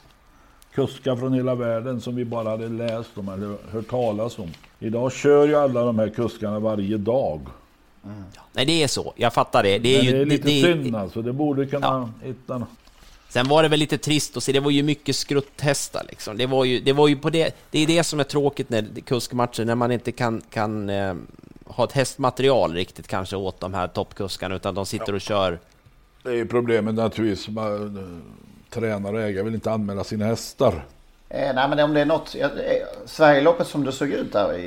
Kuskar från hela världen som vi bara hade läst om eller hört talas om. Idag kör ju alla de här kuskarna varje dag. Mm. Nej, det är så. Jag fattar det. Det är, ju, det är lite det, synd alltså. Det borde kunna ja. hitta. Sen var det väl lite trist att se. Det var ju mycket skrutthästar liksom. Det var ju, det var ju på det. Det är det som är tråkigt när kuskmatcher, när man inte kan, kan eh, ha ett hästmaterial riktigt kanske åt de här toppkuskarna, utan de sitter ja. och kör. Det är ju problemet naturligtvis. Man, tränare och ägare vill inte anmäla sina hästar. Eh, nej, men om det är något... Eh, Sverigeloppet som det såg ut där i,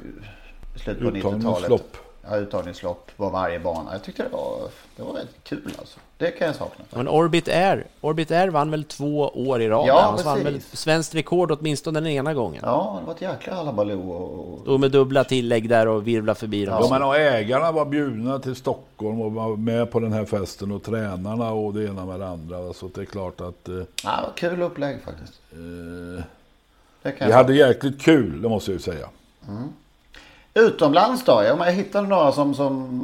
i slutet på nittiotalet. Ja, uttagningslopp på varje bana. Jag tyckte det var, det var väldigt kul alltså. Det kan jag sakna. Men Orbit Air, Orbit Air vann väl två år i rad. Ja, han vann väl svenskt rekord åtminstone den ena gången. Ja, det var ett jäkla halabaloo. Och... och med dubbla tillägg där och virvla förbi dem. Ja, men och ägarna var bjudna till Stockholm och var med på den här festen, och tränarna och det ena med det andra. Så det är klart att... Eh, ja, det var kul upplägg faktiskt. Eh, det vi hade jäkligt kul, det måste jag ju säga. Mm. Utomlands då, ja, jag hittade några som, som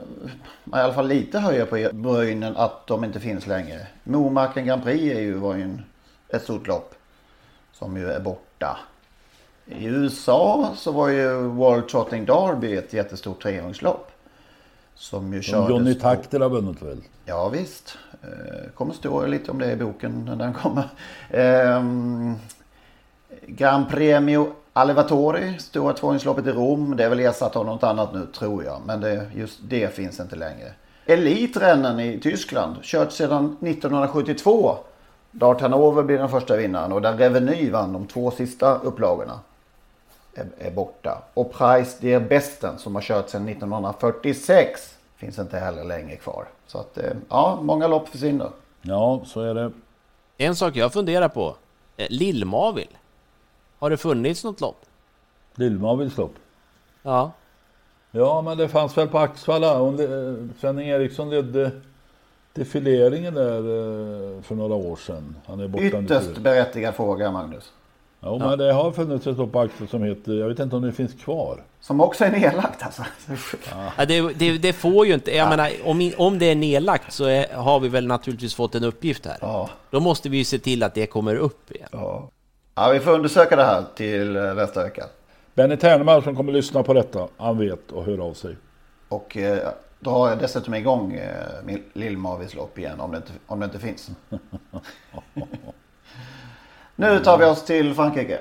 i alla fall lite höjer på brynen att de inte finns längre. Momarken Grand Prix är ju, var ju en, ett stort lopp som ju är borta. I U S A så var ju World Trotting Derby ett jättestort trehjulslopp. Som ju kördes... Johnny Takter har vunnit väl? Ja visst, eh, kommer stå lite om det i boken när den kommer. Eh, Grand Premio Allevatori, stora tvåhjulsloppet i Rom. Det är väl ersatt av något annat nu tror jag. Men det, just det finns inte längre. Elitrennen i Tyskland. Kört sedan nittonhundrasjuttiotvå. Dart Hanover blir den första vinnaren. Och där Reveny vann de två sista upplagorna. Är, är borta. Och Preis der Besten som har kört sedan nittonhundrafyrtiosex. Finns inte heller längre kvar. Så att ja, många lopp försvinner. Ja, så är det. En sak jag funderar på. Lillmavil. Har det funnits något lopp? Lillmavils lopp? Ja. Ja, men det fanns väl på Axvalla. Sven Eriksson ledde defileringen där för några år sedan. Han är borta. Ytterst berättigad fråga, Magnus. Ja, men det har funnits ett lopp på Axvalla som heter, jag vet inte om det finns kvar. Som också är nedlagt alltså. Ja. Ja, det, det, det får ju inte, jag ja. menar, om, om det är nedlagt så är, har vi väl naturligtvis fått en uppgift här. Ja. Då måste vi ju se till att det kommer upp igen. Ja, ja vi får undersöka det här till nästa vecka. Benny Tärneman som kommer lyssna på detta, han vet och hör av sig. Och eh, då har jag dessutom igång eh, Lillmavils lopp igen om det inte, om det inte finns. Nu tar vi oss till Frankrike.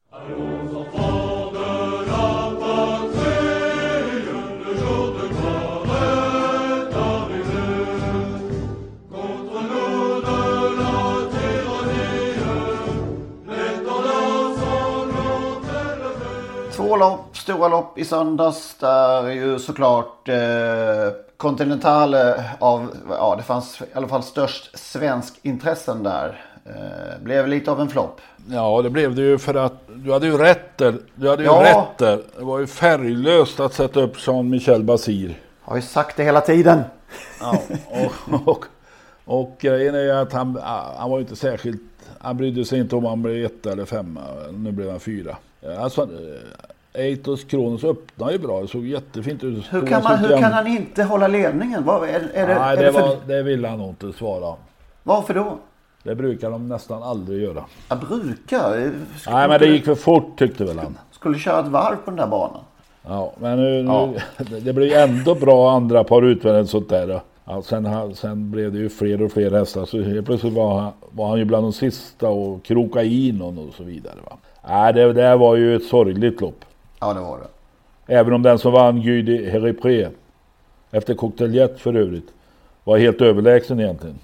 Två lopp, stora lopp i söndags där ju såklart eh, Continentale av, ja det fanns i alla fall störst svensk intressen där. Eh, blev lite av en flopp. Ja, det blev det ju för att du hade ju rätt där. Du hade ju ja. rätt där. Det var ju färglöst att sätta upp Jean-Michel Basir. Har ju sagt det hela tiden. Ja, och, och, och grejen är ju att han, han var ju inte särskilt, han brydde sig inte om han blev ett eller femma. Nu blev han fyra. Alltså Eitos Kronos öppnade ju bra. Det såg jättefint ut. Hur kan, man, hur kan han inte hålla ledningen? Vad, är, är det, Nej, är det, det, för... var, det vill han nog inte svara. Varför då? Det brukar de nästan aldrig göra. Jag brukar? Skulle Nej, men det gick för fort tyckte väl han. Skulle köra ett varv på den där banan. Ja, men nu, ja. nu det blir ändå bra andra par utvändigt sånt där. Ja, sen, sen blev det ju fler och fler hästar. Så helt plötsligt var han, var han ju bland de sista och kroka in och så vidare. Va? Nej, det, det var ju ett sorgligt lopp. Ja, det var det. Även om den som vann Guy Heripré efter Cocktailjet för övrigt var helt överlägsen egentligen.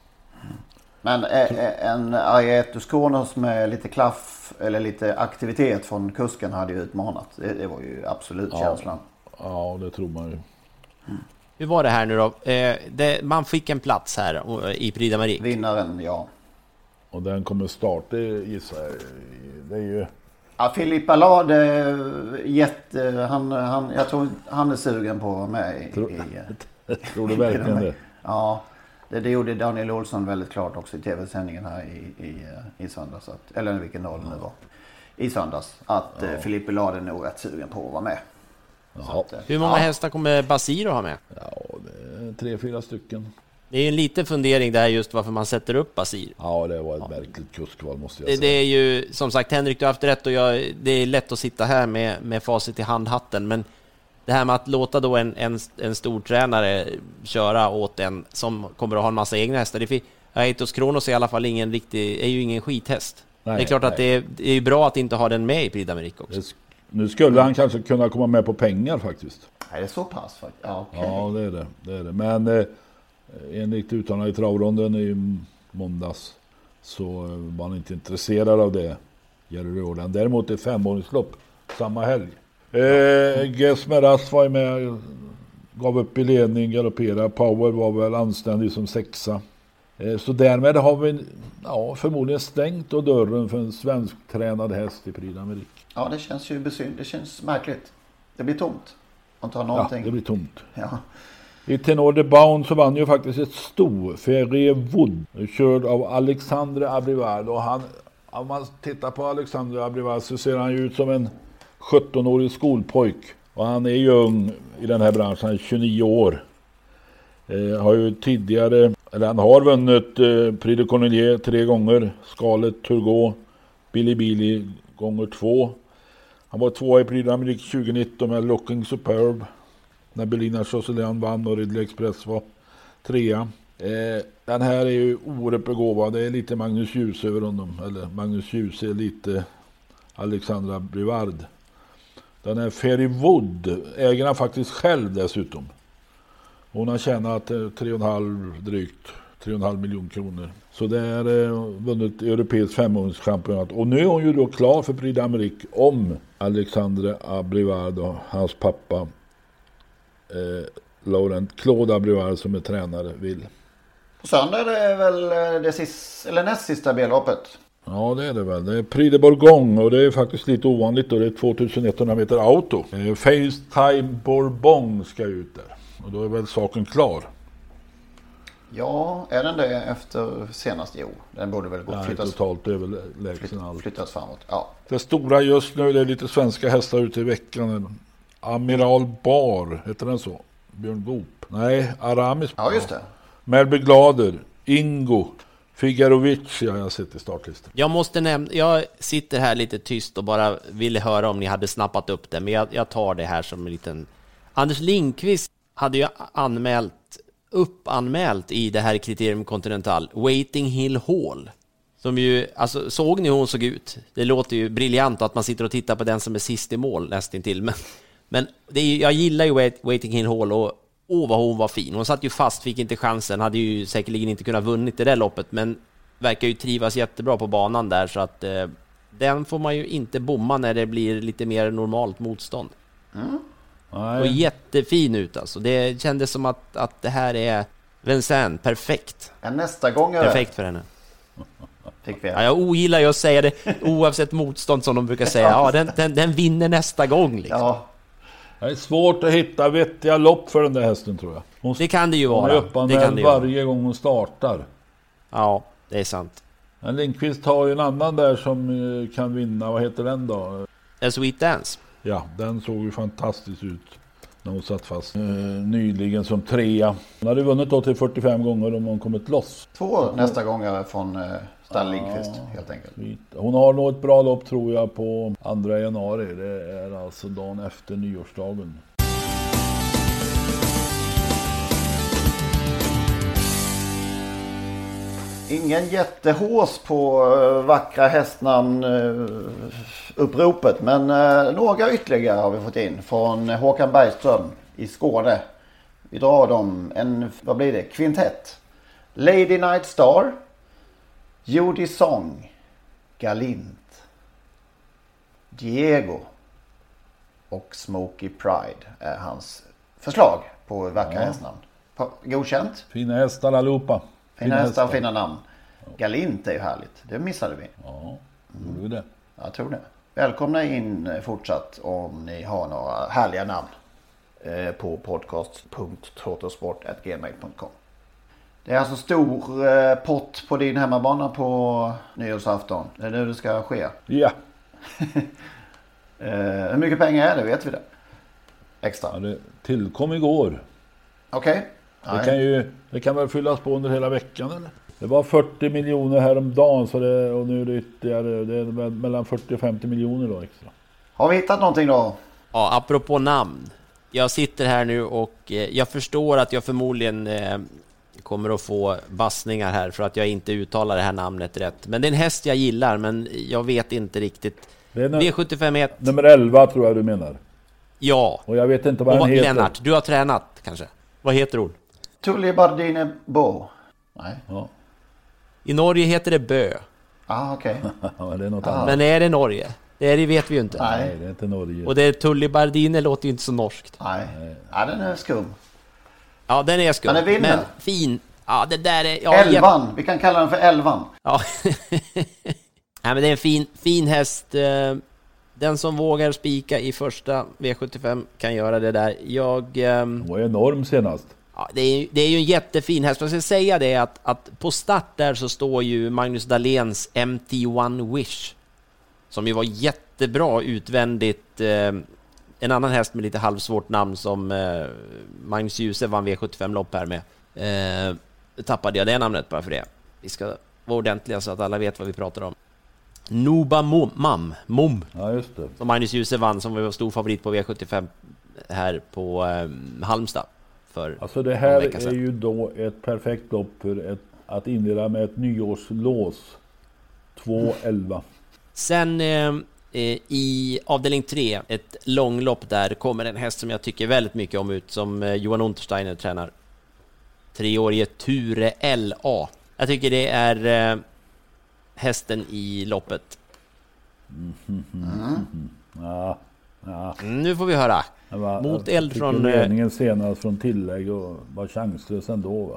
Men en Aietos Kronos med lite klaff eller lite aktivitet från kusken hade ju utmanat. Det, det var ju absolut ja. känslan. Ja, det tror man ju. Mm. Hur var det här nu då? Eh, det, man fick en plats här i Prix d'Amérique. Vinnaren, ja. Och den kommer starta gissar jag. Det är ju... Ja, Philippe Allard, jätte, han, han, jag tror han är sugen på att vara med i... Tror, i, tror du verkligen det? Ja, det, det gjorde Daniel Olsson väldigt klart också i tv-sändningen här i, i, i söndags. Att, eller vilken dag det nu var. I söndags. Att ja. Philippe Allard är nog rätt sugen på att vara med. Att, hur många ja. hästar kommer Basir att ha med? Ja, det är tre, fyra stycken. Det är en liten fundering där just varför man sätter upp Basir. Ja, det var ett ja. märkligt kuskval måste jag det, säga. Det är ju, som sagt, Henrik, du har haft rätt och jag, det är lätt att sitta här med, med facit i handhatten. Men det här med att låta då en, en, en stor tränare köra åt en som kommer att ha en massa egna hästar. Det är Eitos Kronos är i alla fall ingen riktig, är ju ingen skithäst. Nej, det är klart nej. att det är, det är bra att inte ha den med i Prix d'Amérique också. Det, nu skulle han kanske kunna komma med på pengar faktiskt. Nej, det är så pass faktiskt. Ja, okay. ja det är det. det, är det. Men... Eh, enligt uttalande i travronden i måndags så var han inte intresserad av det, Jerry Jordan. Däremot ett femåringslopp samma helg. Eh, Gesmeras var med, gav upp i ledning, galopperade. Power var väl anständig som sexa. Eh, så därmed har vi ja, förmodligen stängt och dörren för en svensk tränad häst i Prix d'Amérique. Ja, det känns ju besyn- det känns märkligt. Det blir tomt. Man tar någonting. Ja, det blir tomt. Ja. I Tenor de Bound så vann ju faktiskt ett stor Ferré Wood körd av Alexandre Abrivard. Och han, om man tittar på Alexandre Abrivard så ser han ju ut som en sjuttonårig skolpojk. Och han är ju ung i den här branschen, han är tjugonio år. Eh, har ju tidigare, eller han har vunnit eh, Prix de Cornelier tre gånger. Scarlet Turgot, Billy Billy gånger två. Han var två i Prix d'Amérique tjugonitton med Looking Superb. När Belina Josselin vann och Ridley Express var trea. Eh, den här är ju oerhört begåvad. Det är lite Magnus Djuse över honom. Eller Magnus Djuse är lite Alexandra Brivard. Den här Ferry Wood äger han faktiskt själv dessutom. Hon har tjänat eh, tre och en halv drygt tre och en halv miljon kronor. Så det är eh, vunnit europeisk femåringschampionat. Och nu är hon ju då klar för Prix d'Amérique om Alexandre Abrivard och hans pappa Eh, Laurent Claude Abrivard som är tränare vill. På söndag är det väl det sista, eller näst sista B-loppet. Ja, det är det väl. Det är Prix de Bourgogne och det är faktiskt lite ovanligt då. Det är tjugoett meter auto. Eh, FaceTime Bourbon ska ut där. Och då är väl saken klar. Ja, är den det efter senast? Jo, den borde väl gå Nej, flyttas, totalt är väl lägsen allt. flyttas framåt. Ja. Det stora just nu, det är lite svenska hästar ute i veckan. Amiral Bar, heter den så? Björn Goop. Nej, Aramis. Ja, just det. Melby Glader, Ingo, Figarovici har jag sett i startlistan. Jag måste nämna, jag sitter här lite tyst och bara ville höra om ni hade snappat upp det, men jag, jag tar det här som en liten... Anders Lindqvist hade ju anmält, uppanmält i det här Criterium Continental, Waiting Hill Hall. Som ju, alltså såg ni hur hon såg ut? Det låter ju briljant att man sitter och tittar på den som är sist i mål nästintill, men, men det är, jag gillar ju Waiting Hill Hall och åh vad hon var fin. Hon satt ju fast, fick inte chansen, hade ju säkerligen inte kunnat vunnit det där loppet, men verkar ju trivas jättebra på banan där, så att eh, den får man ju inte bomma när det blir lite mer normalt motstånd. Mm. Och jättefin ut alltså. Det kändes som att, att det här är Vincennes, perfekt. Ja, nästa gång perfekt för henne. Fick vi. Ja, jag ogillar ju att säga det oavsett motstånd som de brukar säga. Ja, den, den, den vinner nästa gång liksom. Ja. Det är svårt att hitta vettiga lopp för den där hästen, tror jag. Hon, det kan det ju vara. Hon är uppanmäld varje gång hon startar. Ja, det är sant. Men Lindqvist har ju en annan där som kan vinna. Vad heter den då? A Sweet Dance. Ja, den såg ju fantastiskt ut när hon satt fast eh, nyligen som trea. Hon hade vunnit då till fyrtiofem gånger om hon kommit loss. Två nästa gånger från eh, Stan Lindqvist, ja, helt enkelt. Hon har nog ett bra lopp, tror jag, på andra januari. Det är alltså dagen efter nyårsdagen. Ingen jättehås på uh, vackra hästnamn uh, uppropet, men uh, några ytterligare har vi fått in från Håkan Bergström i Skåne. Vi drar dem en, vad blir det, kvintett. Lady Night Star, Judy Song, Galint, Diego och Smokey Pride är hans förslag på vackra ja. hästnamn. Godkänt? Fina hästar allihopa. Fina hästar och fina namn. Galint är ju härligt. Det missade vi. Ja, gjorde vi det. Jag tror det. Välkomna in fortsatt om ni har några härliga namn på podcast punkt trottosport at gmail punkt com. Det är alltså stor pott på din hemmabana på nyårsafton. Det är det det ska ske. Ja. Hur mycket pengar är det? Vet vi det? Extra. Ja, det tillkom igår. Okej. Okay. Det kan ju det kan väl fyllas på under hela veckan, eller? Det var fyrtio miljoner häromdagen, så det, och nu är det ytterligare, det är mellan fyrtio och femtio miljoner då extra. Har vi hittat någonting då? Ja, apropå namn. Jag sitter här nu och eh, jag förstår att jag förmodligen eh, kommer att få bassningar här för att jag inte uttalar det här namnet rätt. Men det är en häst jag gillar, men jag vet inte riktigt. V sjuttiofem ett. Nummer elva tror jag du menar. Ja. Och jag vet inte vad han heter. Lennart, du har tränat kanske. Vad heter hon? Tully Bardine Bo. Nej. Ja. I Norge heter det Bö. Ah, okej. Okay. Ja, det är något ah. annat. Men är det Norge? Det är det vet vi ju inte. Nej, Nej det är inte Norge. Och det är Tully Bardine låter ju inte så norskt. Nej. Ja, den är skum. Ja, den är skum. Den är vinner. Men fin. Ja, det där är... Ja, elvan. Jätt... Vi kan kalla den för elvan. Ja. Nej, men det är en fin, fin häst. Den som vågar spika i första V sjuttiofem kan göra det där. Jag... Den var enorm senast. Ja, det, är, det är ju en jättefin häst. Jag ska säga det att, att på start där så står ju Magnus Dahléns M T one Wish. Som ju var jättebra utvändigt. Eh, en annan häst med lite halvsvårt namn som eh, Magnus Djuse vann V sjuttiofem-lopp här med. Eh, tappade jag det namnet bara för det. Vi ska vara ordentliga så att alla vet vad vi pratar om. Nuba Mom, Mam, Mom. Ja, just det. Som Magnus Djuse vann, som var stor favorit på V sjuttiofem här på eh, Halmstad. För alltså det här är ju då ett perfekt lopp för ett, att inleda med ett nyårslås. två elva. Sen eh, i avdelning tre, ett långlopp där, kommer en häst som jag tycker väldigt mycket om ut, som eh, Johan Untersteiner tränar. Treårige Ture L A. Jag tycker det är eh, hästen i loppet. Mm, mm, mm, mm. Ja, ja. Mm, nu får vi höra. Var, mot eld från ledningen senast från tillägg och var chanslös ändå, va?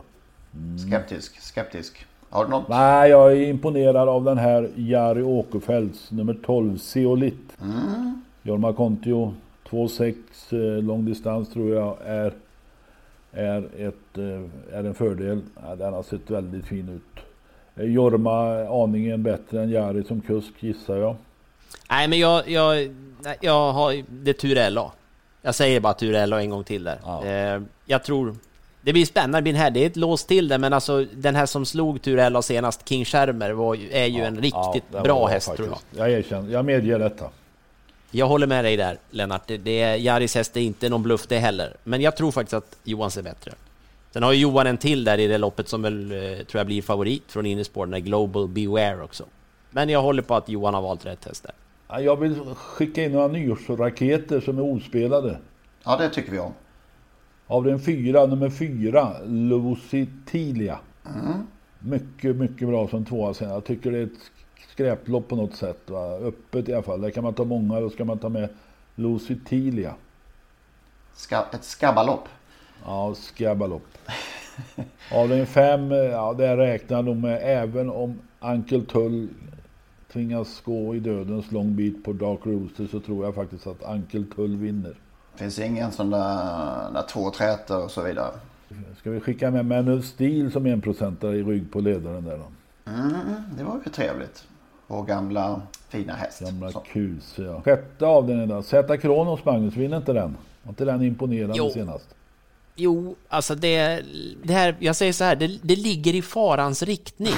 Mm. Skeptisk, skeptisk. Har du något? Nej, jag är imponerad av den här Jari Åkerfeldts nummer tolv, Zeolit. Mm. Jorma Kontio, två sex eh, långdistans tror jag är, är, ett, eh, är en fördel. Ja, den har sett väldigt fin ut. Eh, Jorma aningen bättre än Jari som kusk, gissar jag. Nej, men jag, jag, jag har det Turella. Jag säger bara Turella en gång till där. Ja. Eh, jag tror det blir spännande, det blir här. Det är ett lås till det, men alltså den här som slog Turella senast, King Schermer, var, är ju ja, en riktigt ja, bra häst faktiskt. Tror jag. Jag erkänner, jag medger detta. Jag håller med dig där, Lennart. Det, det är, Jaris häst är inte någon bluff det heller. Men jag tror faktiskt att Johan ser bättre. Sen har ju Johan en till där i det loppet som väl eh, tror jag blir favorit från Innispår, den är Global Beware också. Men jag håller på att Johan har valt rätt häst där. Jag vill skicka in några nyårsraketer som är ospelade. Ja, det tycker vi om. Av den fyra, nummer fyra, Lusitilia. Mm. Mycket, mycket bra som tvåa sen. Jag tycker det är ett skräplopp på något sätt. Va? Öppet i alla fall. Där kan man ta många, då ska man ta med Lusitilia. Ska, ett skabbalopp. Ja, skabbalopp. Av den fem, ja, det räknar nog med, även om Ankel Tull tvingas gå i dödens lång bit på Dark Rooster, så tror jag faktiskt att Ankel Tull vinner. Finns ingen sån där, där två träter och så vidare. Ska vi skicka med Manuel Steel som en procentare i rygg på ledaren där då? Mm, det var ju trevligt. Vår gamla fina häst. Gamla kus, ja. Sjätte av den är då. Zeta Kronos, Magnus, vinner inte den? Var inte den imponerande jo. senast? Jo, alltså det, det här, jag säger så här, det, det ligger i farans riktning.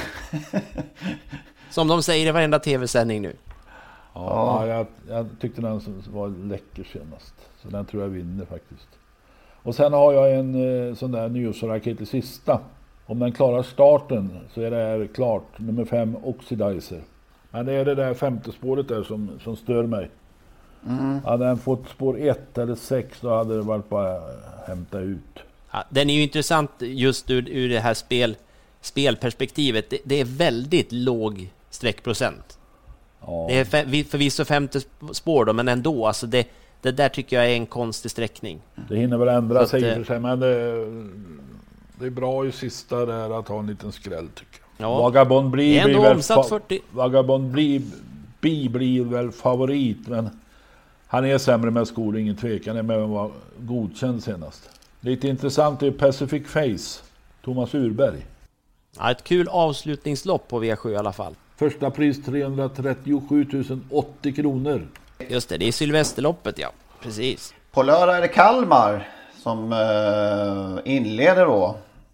Som de säger i varenda tv-sändning nu. Ja, jag, jag tyckte den var läcker senast. Så den tror jag vinner faktiskt. Och sen har jag en eh, sån där nyårsraket i sista. Om den klarar starten så är det här klart. Nummer fem, Oxidizer. Men det är det där femte spåret där som, som stör mig. Mm. Hade den fått spår ett eller sex, då hade det varit bara att hämta ut. Ja, den är ju intressant just ur, ur det här spel, spelperspektivet. Det, det är väldigt låg sträckprocent. Ja. Det är för, förvisso femte spår då, men ändå. Alltså det, det där tycker jag är en konstig sträckning. Det hinner väl ändra sig i och för sig, men det, det är bra i sista där att ha en liten skräll tycker jag. Ja. Vagabond blir, blir väl fa- fyrtio Vagabond blir, blir, blir väl favorit, men han är sämre med skor, ingen tvekan. är med att vara godkänd senast. Lite intressant är Pacific Face, Thomas Urberg. Ja, ett kul avslutningslopp på V sju i alla fall. Första pris trehundratrettiosju tusen åttio kronor. Just det, det är Sylvesterloppet, ja. Precis. På lördag är det Kalmar som eh, inleder då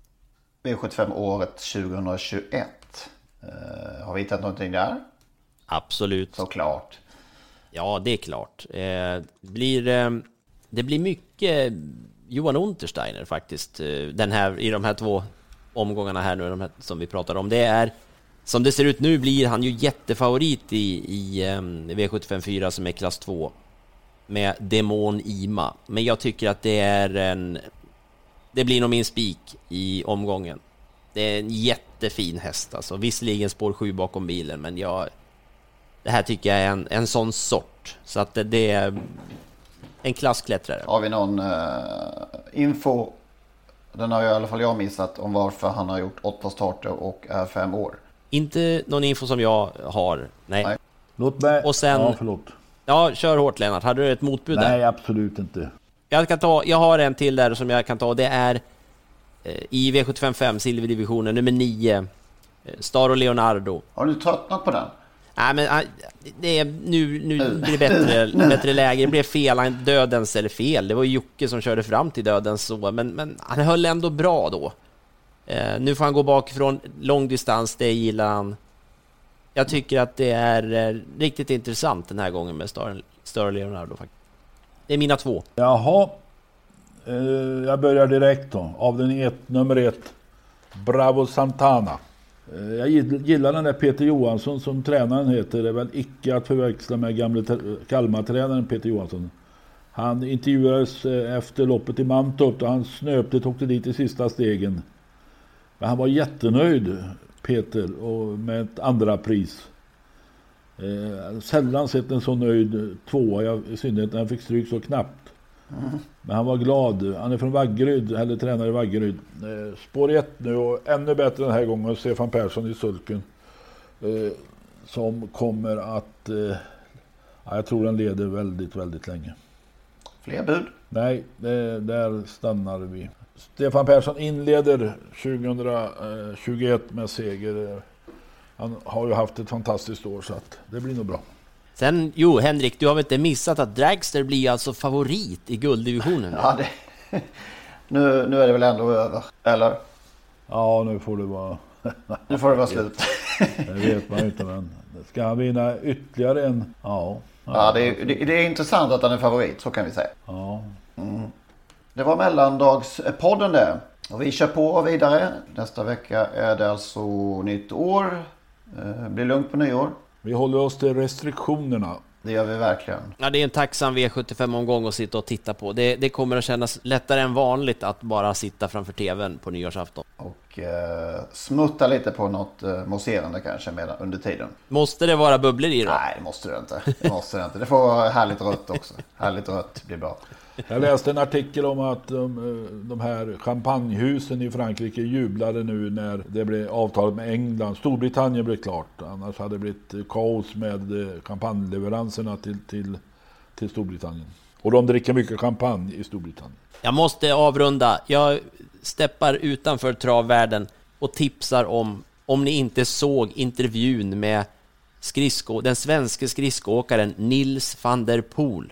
V sjuttiofem-året tjugohundratjugoett. Eh, har vi hittat någonting där? Absolut. Såklart. Ja, det är klart. Eh, blir, eh, det blir mycket Johan Untersteiner faktiskt eh, den här, i de här två omgångarna här nu de här, som vi pratar om. Det är, som det ser ut nu blir han ju jättefavorit i, i um, V sjuttiofem fyra som är klass två med Demon Ima. Men jag tycker att det är en, det blir nog min spik i omgången. Det är en jättefin häst alltså. Visserligen spår sju bakom bilen, men jag, det här tycker jag är en, en sån sort. Så att det, det är en klassklättrare. Har vi någon uh, info? Den har ju i alla fall jag missat om varför han har gjort åtta starter och är fem år. Inte någon info som jag har. Nej. Nej. Låt mig. Och sen, ja, förlåt. Ja, kör hårt Lennart. Hade du ett motbud där? Nej, absolut inte. Jag kan ta, jag har en till där som jag kan ta. Det är eh, i V sjuttiofem fem silverdivisionen nummer nio eh, Star och Leonardo. Har du tröttnat på den? Nej, men det är nu nu blir det bättre bättre läge. Det blev fel, han dödens eller fel. Det var ju Jocke som körde fram till dödens så, men men han höll ändå bra då. Eh, nu får han gå bakifrån lång distans, det gillar han. Jag tycker att det är eh, riktigt intressant den här gången med Star, Star Leonardo faktiskt. Det är mina två. Jaha. Eh, jag börjar direkt då. Av den ett, nummer ett. Bravo Santana. Eh, jag gillar den där Peter Johansson som tränaren heter. Det är väl icke att förväxla med gamla Kalmar-tränaren Peter Johansson. Han intervjuades efter loppet i Mantorp och han snöpte tog det dit i sista stegen. Men han var jättenöjd, Peter, och med ett andra pris. Eh, sällan sett en så nöjd tvåa, jag, i synnerhet när han fick stryk så knappt. Mm. Men han var glad. Han är från Vaggeryd, eller tränare i Vaggeryd. Eh, spår ett nu och ännu bättre den här gången. Stefan Persson i sulken. Eh, som kommer att... Eh, ja, jag tror den leder väldigt, väldigt länge. Fler bud? Nej, det, där stannar vi. Stefan Persson inleder tjugohundratjugoett med seger. Han har ju haft ett fantastiskt år så att det blir nog bra. Sen, jo Henrik, du har väl inte missat att Dragster blir alltså favorit i gulddivisionen? Ja, det, nu, nu är det väl ändå över, eller? Ja, nu får det vara... Nu får det vara slut. Det vet man inte, men ska han vinna ytterligare en... Ja, ja det, är, det, det är intressant att han är favorit, så kan vi säga. Ja. Mm. Det var mellandagspodden där. Och vi kör på vidare. Nästa vecka är det alltså nytt år. Det blir lugnt på nyår. Vi håller oss till restriktionerna. Det gör vi verkligen. Ja, det är en tacksam V sjuttiofem-omgång att sitta och titta på. Det, det kommer att kännas lättare än vanligt att bara sitta framför tvn på nyårsafton. Och eh, smutta lite på något eh, mousserande kanske med, under tiden. Måste det vara bubblor i då? Nej, det måste det inte. Det måste det inte. Det får vara härligt rött också. Härligt rött blir bra. Jag läste en artikel om att de, de här champagnehusen i Frankrike jublade nu när det blev avtalet med England. Storbritannien blev klart. Annars hade det blivit kaos med champagneleveranserna till, till, till Storbritannien. Och de dricker mycket champagne i Storbritannien. Jag måste avrunda. Jag steppar utanför travvärlden och tipsar om, om ni inte såg intervjun med skridsko, den svenska skridskoåkaren Nils van der Poel.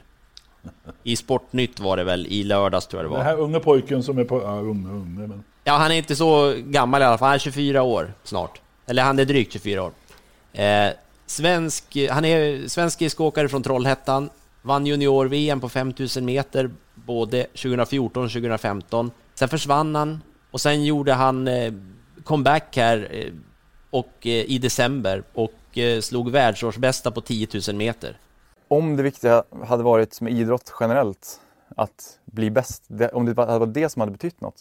I Sportnytt var det väl, i lördags tror jag det var. Den här unga pojken som är på... Ja, unge, unge, men... ja, han är inte så gammal i alla fall. Han är tjugofyra år snart. Eller han är drygt tjugofyra år. Eh, svensk, han är svensk skridskoåkare från Trollhättan. Vann junior-V M på fem tusen meter både tjugofjorton och tjugofemton. Sen försvann han. Och sen gjorde han eh, comeback här eh, och, eh, i december. Och eh, slog världsårsbästa på tio tusen meter. Om det viktiga hade varit med idrott generellt att bli bäst, det, om det hade varit det som hade betytt något,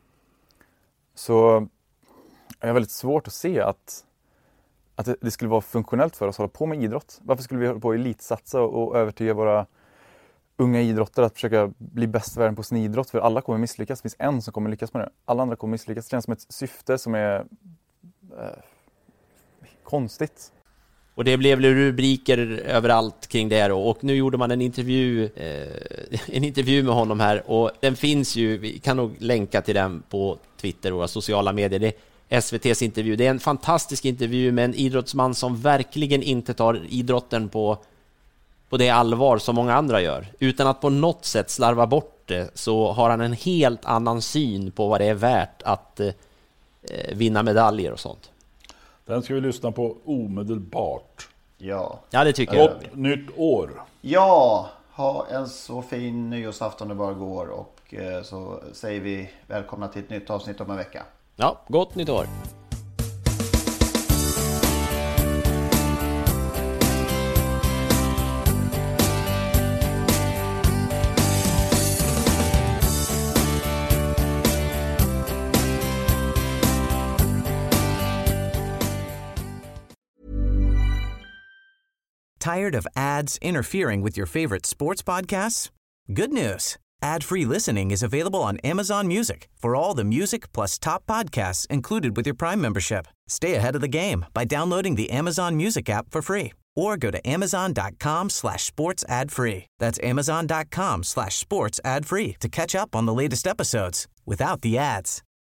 så är det väldigt svårt att se att, att det, det skulle vara funktionellt för oss att hålla på med idrott. Varför skulle vi hålla på att elitsatsa och, och övertyga våra unga idrottare att försöka bli bäst i världen på sin idrott? För alla kommer misslyckas. Det finns en som kommer lyckas med det. Alla andra kommer misslyckas. Det känns som ett syfte som är eh, konstigt. Och det blev rubriker överallt kring det här. Och nu gjorde man en intervju eh, en intervju med honom här. Och den finns ju, vi kan nog länka till den på Twitter och sociala medier. Det är S V T:s intervju. Det är en fantastisk intervju med en idrottsman som verkligen inte tar idrotten på, på det allvar som många andra gör. Utan att på något sätt slarva bort det, så har han en helt annan syn på vad det är värt att eh, vinna medaljer och sånt. Den ska vi lyssna på omedelbart. Ja. Ja, det tycker jag. Gott nytt år. Ja, ha en så fin nyårsafton det bara går. Och eh, så säger vi välkomna till ett nytt avsnitt om en vecka. Ja, gott nytt år. Tired of ads interfering with your favorite sports podcasts? Good news. Ad-free listening is available on Amazon Music for all the music plus top podcasts included with your Prime membership. Stay ahead of the game by downloading the Amazon Music app for free or go to amazon.com slash sports ad free. That's amazon.com slash sports ad free to catch up on the latest episodes without the ads.